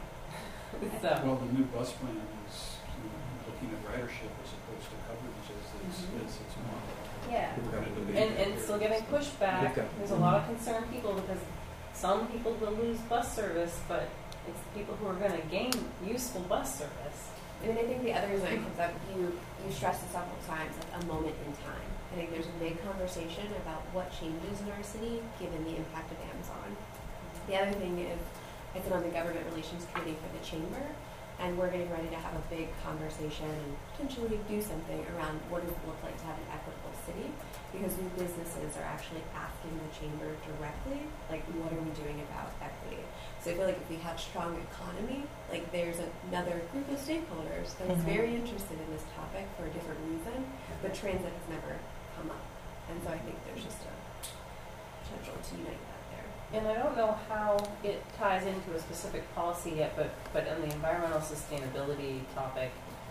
So, Well, the new bus plan is you know, looking at ridership as opposed to coverage as it's, Mhm. as it's model. yeah. We're gonna debate And, that and here. still getting pushback. Okay. There's a lot of concerned people because some people will lose bus service, but it's the people who are going to gain useful bus service. I mean, I think the other reason it comes up, you, you stressed it several times, like a moment in time. I think there's a big conversation about what changes in our city given the impact of Amazon. The other thing is, I sit on the Government Relations Committee for the Chamber, and we're getting ready to have a big conversation and potentially do something around what does it look like to have an equitable city, because new businesses are actually asking the Chamber directly, like, what are we doing about equity? So I feel like if we have strong economy, like there's another group of stakeholders that is Mhm. very interested in this topic for a different reason, but transit has never come up. And so I think there's just a potential to unite that there. And I don't know how it ties into a specific policy yet, but, but on the environmental sustainability topic,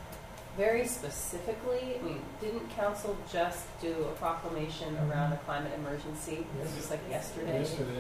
very specifically, I mean, didn't council just do a proclamation around a climate emergency? This was like yesterday. Yesterday.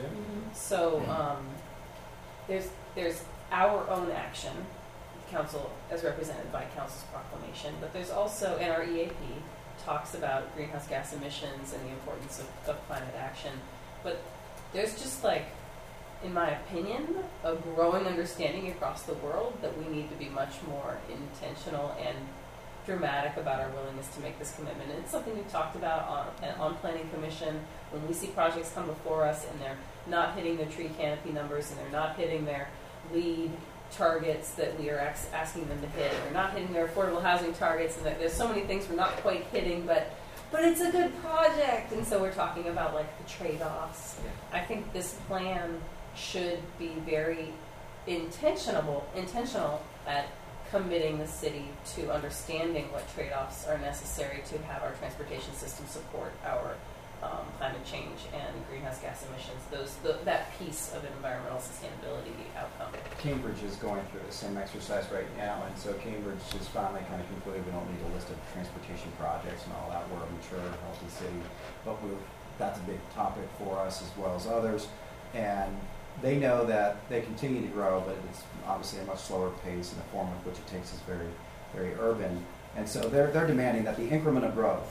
So um, there's there's our own action, council as represented by council's proclamation, but there's also, and our E A P talks about greenhouse gas emissions and the importance of, of climate action. But there's just like, in my opinion, a growing understanding across the world that we need to be much more intentional and dramatic about our willingness to make this commitment. And it's something we've talked about on, on Planning Commission. When we see projects come before us and they're not hitting their tree canopy numbers and they're not hitting their lead targets that we are ax- asking them to hit, and they're not hitting their affordable housing targets, and that there's so many things we're not quite hitting, but but it's a good project. And so we're talking about like the trade-offs. Yeah. I think this plan should be very intentional, intentional at committing the city to understanding what trade-offs are necessary to have our transportation system support our um, climate change and greenhouse gas emissions, those the, that piece of an environmental sustainability outcome. Cambridge is going through the same exercise right now, and so Cambridge has finally kind of concluded we don't need a list of transportation projects and all that. We're a mature, healthy city, but we're, that's a big topic for us as well as others. And they know that they continue to grow, but it's obviously a much slower pace, and the form of which it takes is very, very urban. And so they're, they're demanding that the increment of growth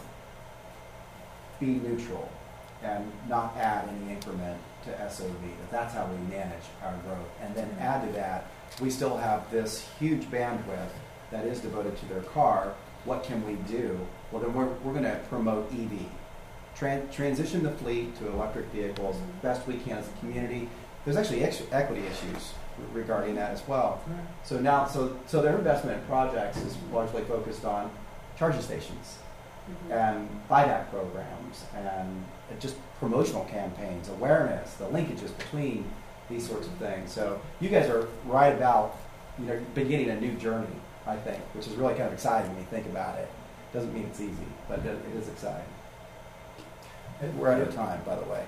be neutral and not add any increment to S O V, that that's how we manage our growth. And then add to that, we still have this huge bandwidth that is devoted to their car. What can we do? Well, then we're, we're going to promote E V. Tran- transition the fleet to electric vehicles best we can as a community. There's actually ex- equity issues regarding that as well. So now, so so their investment in projects is largely focused on charging stations and buyback programs and just promotional campaigns, awareness, the linkages between these sorts of things. So you guys are right about, you know, beginning a new journey, I think, which is really kind of exciting when you think about it. Doesn't mean it's easy, but it, it is exciting. We're out of time, by the way.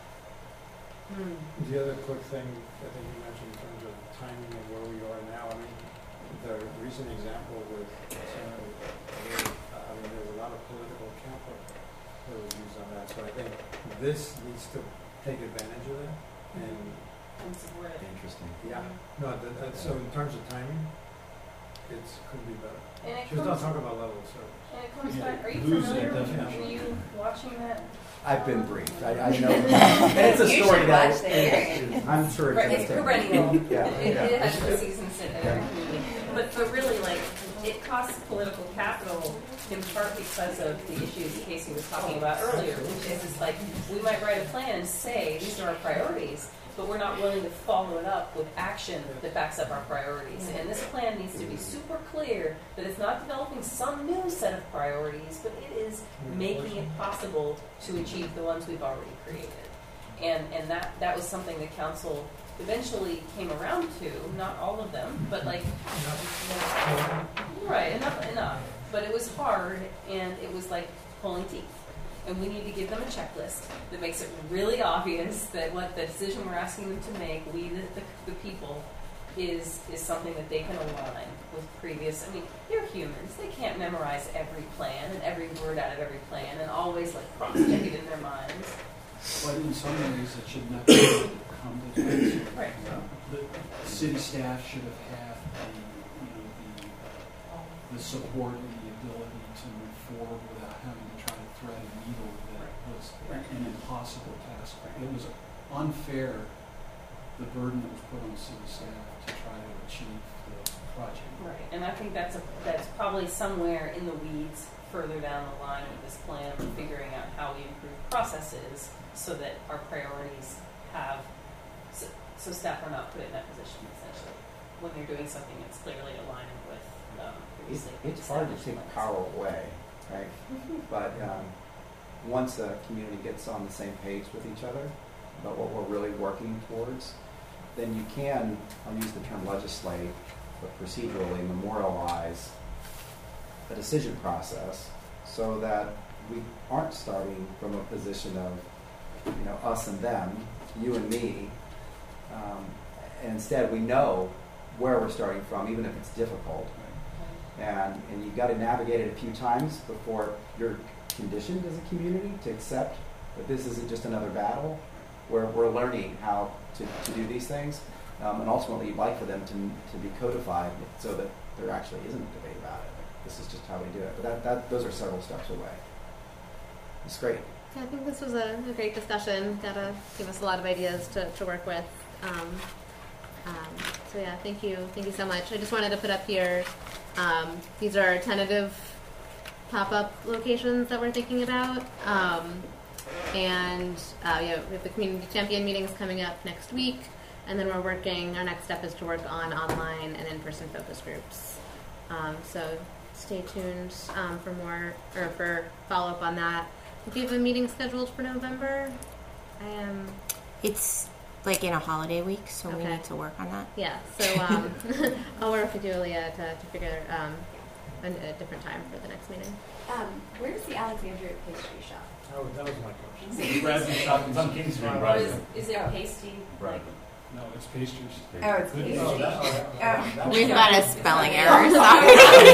The other quick thing I think you mentioned in terms of timing and where we are now, I mean, the recent example with Senator, I mean, there's a lot of political capital that was used on that, so I think this needs to take advantage of that, and, And support it. Interesting. yeah, no, that, that, so in terms of timing, it's, could be better. And it Just don't comes, talk about level of service. and it comes Yeah, back, are you lose familiar that with, definition. were you watching that? I've been briefed. I, I know. And it's a You story should that watch the hearing. I'm sure Right, it's it's gonna take- perennial. Yeah, It, yeah. it has the season sit at every community. But, but really, like, it costs political capital in part because of the issues Casey was talking about earlier, which is, is like, we might write a plan and say, these are our priorities, but we're not willing to follow it up with action that backs up our priorities. And this plan needs to be super clear that it's not developing some new set of priorities, but it is making it possible to achieve the ones we've already created. And and that, that was something the council eventually came around to, not all of them, but like, right, enough, enough. But it was hard, and it was like pulling teeth. And we need to give them a checklist that makes it really obvious that what the decision we're asking them to make, we, the, the, the people, is is something that they can align with previous. I mean, they're humans. They can't memorize every plan and every word out of every plan and always like cross-check it in their minds. But in some ways, it should not be come to that. Right. The city staff should have had the, you know, the, the support and the ability to move forward without having to try to thread a needle that was an impossible task. It was unfair, the burden that was put on city staff to try to achieve the project. Right, and I think that's a that's probably somewhere in the weeds further down the line of this plan, of figuring out how we improve processes so that our priorities have, so, so staff are not put in that position essentially when they're doing something that's clearly aligning with um, It's, previously it's hard to established take plans. power away, right? But um, once a community gets on the same page with each other about what we're really working towards, then you can, I'll use the term legislate, but procedurally memorialize a decision process so that we aren't starting from a position of, you know, us and them, you and me. Um, and instead, we know where we're starting from, even if it's difficult. And, and you've got to navigate it a few times before you're conditioned as a community to accept that this isn't just another battle, where we're learning how to, to do these things. Um, and ultimately, you'd like for them to, to be codified so that there actually isn't a debate about it. This is just how we do it. But that, that, those are several steps away. It's great. Yeah, I think this was a, a great discussion. Got to give us a lot of ideas to, to work with. Um, um, so yeah, thank you, thank you so much. I just wanted to put up here. Um, these are tentative pop-up locations that we're thinking about. Um, and uh, yeah, we have the community champion meetings coming up next week, and then we're working. Our next step is to work on online and in-person focus groups. Um, so stay tuned um, for more or for follow-up on that. Do you have a meeting scheduled for November? I am. It's like in a holiday week, so we Okay. need to work on that. Yeah. So um, I'll work with Julia to, to figure um, a, a different time for the next meeting. Um, where's the Alexandria pastry shop? Oh, that was my question. Bradley Shop is on King Street. Or Right. is, is it pasty? Like, No, it's pastries. Oh, it's Good. pastry. Oh, that, oh, that, oh, that was- We've got a spelling error. Sorry.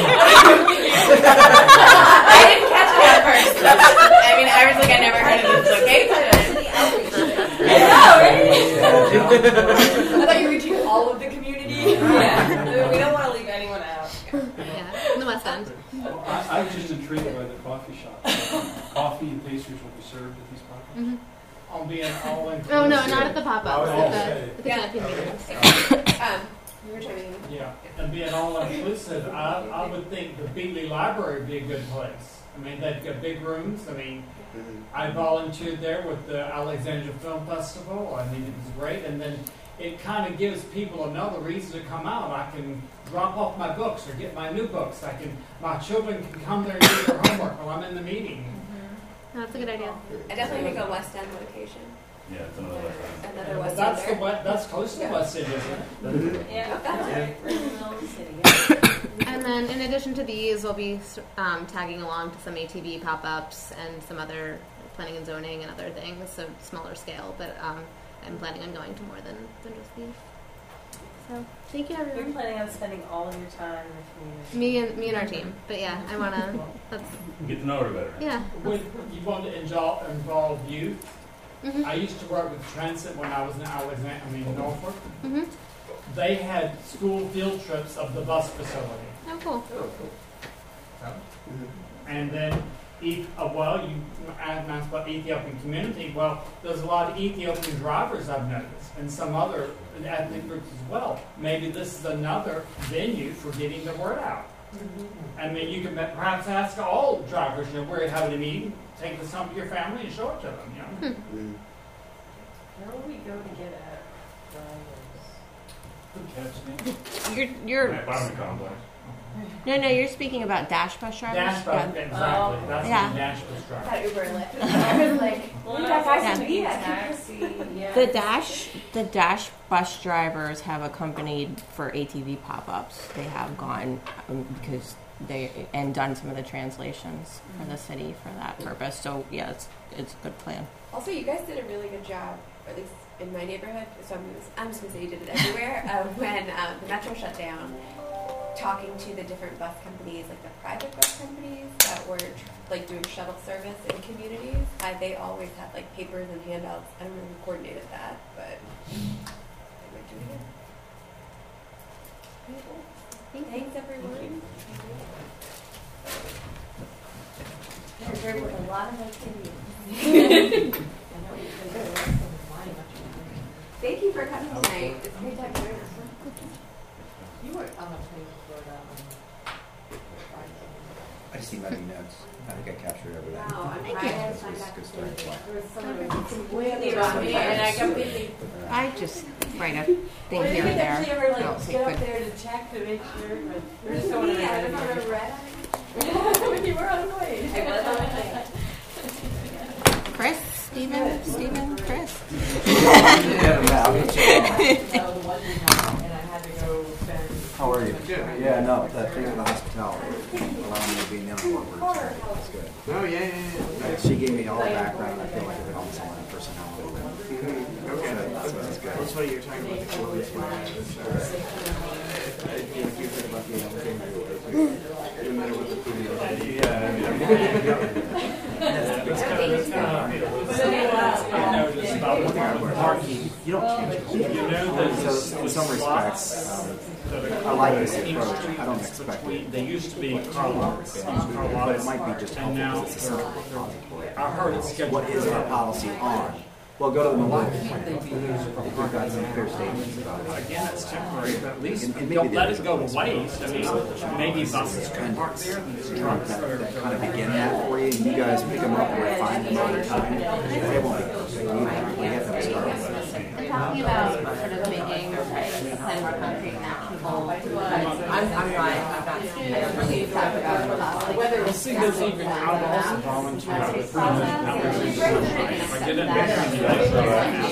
I didn't catch it at first. I mean, I was like, I never heard of this location. I know, right? I thought you were reaching all of the community. yeah, we don't want to leave anyone out. Yeah, in the West End. Well, I, I was just intrigued by the coffee shop. Coffee and pastries will be served at these properties. Mm-hmm. I'll be an all-inclusive. Oh no, not at the pop-ups. Oh, at okay. the, at the Yeah. champion meetings. Um, you were chiming in. Yeah, and being all-inclusive, I, I would think the Beatley Library would be a good place. I mean, they've got big rooms. I mean, I volunteered there with the Alexandria Film Festival. I mean, it was great. And then it kind of gives people another reason to come out. I can drop off my books or get my new books. I can, my children can come there and do their homework while I'm in the meeting. No, that's a good idea. I definitely think a West End location. Yeah, it's another West End. Another West That's the Ender. West, that's close to Yeah. West End, isn't it? Yeah, That's right. Right in the middle of the city. Yeah. And then in addition to these, we'll be um, tagging along to some A T V pop-ups and some other planning and zoning and other things, so smaller scale. But um, I'm planning on going to more than, than just these. So thank you, You're everyone. planning on spending all of your time in the community. Me and me and our team. But yeah, I wanna. That's, Get to know her better. yeah. When you want to involve, involve youth, Mhm. I used to work with Transit when I was in Alexandria, I mean Norfolk. Mhm. They had school field trips of the bus facility. Oh, cool. And then, E- uh, well, you asked about Ethiopian community. Well, there's a lot of Ethiopian drivers I've noticed, and some other ethnic groups as well. Maybe this is another venue for getting the word out. I mean, you can perhaps ask all drivers, you know, where you're having a meeting, take this home to your family and show it to them, you know. Where would we go to get a drivers. Good catch, Nick. You're, you're, Apartment complex. no, no, you're speaking about dash bus drivers? Dash bus, Yeah. exactly, that's Yeah. the dash bus driver. That Uber and Lyft. I was like, Well, you no, guys that's have to to be be a at taxi, yeah. The dash, the dash bus drivers have accompanied for A T V pop-ups. They have gone um, because they and done some of the translations for the city for that purpose. So yeah, it's it's a good plan. Also, you guys did a really good job, or at least in my neighborhood, so I'm, just- I'm just going to say you did it everywhere, uh, when um, the metro shut down, talking to the different bus companies, like the private bus companies that were tr- like doing shuttle service in communities. I, they always had like papers and handouts. I don't know who coordinated that, but they might do it again. Thanks, everyone. You're here with a lot of activities. Thank you for coming tonight. It's a great time to join us. You were on a plane for the, um, Friday. I just emailed you notes. I think I captured everything. Wow, I'm Thank Friday, you. I This signed was a up good to starting point. there was someone some wheelie around me, and I completely. I just write a thing Well, you here and didn't there. actually ever No, like it's get up good. there to check to make sure, but we're just Me, going to I was on a the red when you were on the plane. I was on a plane. Chris, Stephen, Stephen, Chris. Yeah, I'll get you on. No, the one did not, and I had to go spend. How are you? Yeah, no, that thing with the hospitality, allowing me to be in the other work tonight. It's good. Oh, yeah, yeah, Uh, She gave me all the background. I feel like I could almost all my personality. yeah. Okay. So, so that's good. That's funny you're talking about the Columbus flag. I feel like you heard about the Alabama. No matter what the food is. Notice about One thing I learned, parking. you don't change it. You know those So in some respects, um, I like this approach. I don't expect it. They used to be car lots, used car But it lots, might be just and helpful now because it's a they're, central they're, repository. I heard it's scheduled. What is our policy on? Well, go to the memorial plan. We've got some clear statements about it. Again, it's temporary, but at least And- and maybe don't let there's it a go place to for waste. I mean, maybe buses can park there, and That, trucks that are. that kind of begin that for you, and you guys pick them up and refine them over time. They won't be perfect either. We have to start with. We're talking about sort of making a plan more concrete and actionable. I'm, I'm fine. I'm not. I don't really talk about like Whether Let's see, there's even, I'll also volunteer. If I get in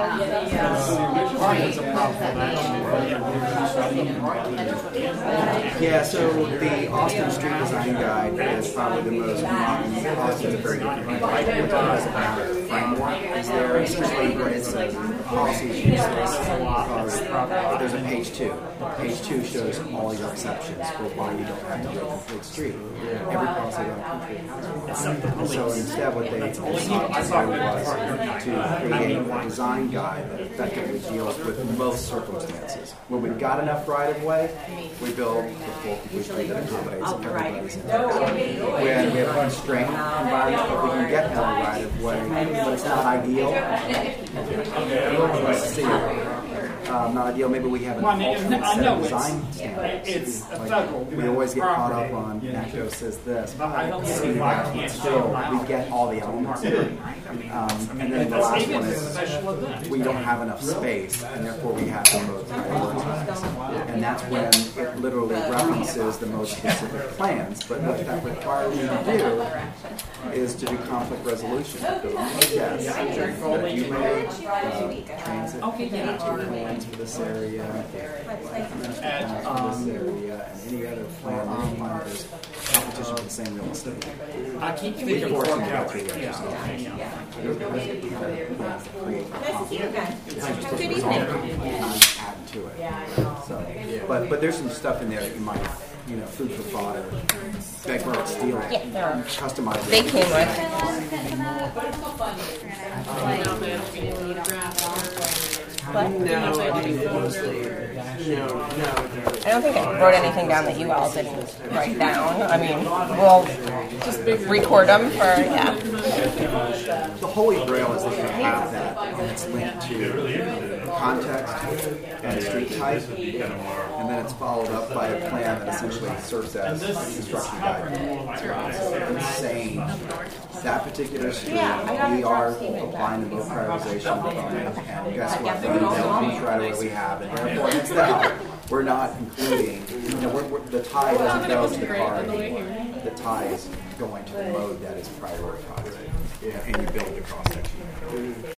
Yeah, so the Austin Street Design Guide is probably the most modern. Austin's a very different guide. It has about a framework. Is there essentially where it's like policies use this because there's a page two. Page two shows all your exceptions for why you don't have to do a complete street. Every policy on a complete house. And so instead, what they sought to do was to create a design guide that effectively deals with most circumstances. When we've got enough right of way, we build the full complete street that accommodates everybody's interests. When we have a constrained environment, but we can get more right of way, but it's not ideal. Let's see. Um, not ideal. Maybe we have an Well, I mean, alternate I set know of it's- design standards. it's a Like, federal we always get caught up property. on NACO says this. But I don't see but why I can't stay still, around. we get all the elements of it. Um, and then the That's last even one a is special event. we don't have enough space, and therefore we have to both prioritize. And that's when it literally references the most specific plans. But what that requires you to do is to do conflict resolution. Yes, that you made uh, transit plans for this area, And, for um, this area, and any other plan that you find there's competition for the same real estate. I keep We thinking force Fort them to go through Calvert. the exercise. Yeah. Create Nice to see you guys. Good evening. Add to it. So, but but there's some stuff in there that you might, you know, food for thought or beg, borrow, steal it, Yeah, there are. customize it. They came with. What? No, I didn't mostly. No, no. I don't think I wrote anything down that you all didn't write down. I mean, we'll just record them for, yeah. The holy grail is that you have that, and it's linked to context and street type, and then it's followed up by a plan that essentially serves as a construction guide. It's insane that particular street, Yeah, I got we the are drops email back. applying the boat prioritization fund, and guess I what? got The them all Delta Beach wrong. right away we have, and airport and stuff, we're not including, you know, we're, we're, the tie doesn't go to the car anymore. The tie is going to the mode that is prioritized, and you build the cross section.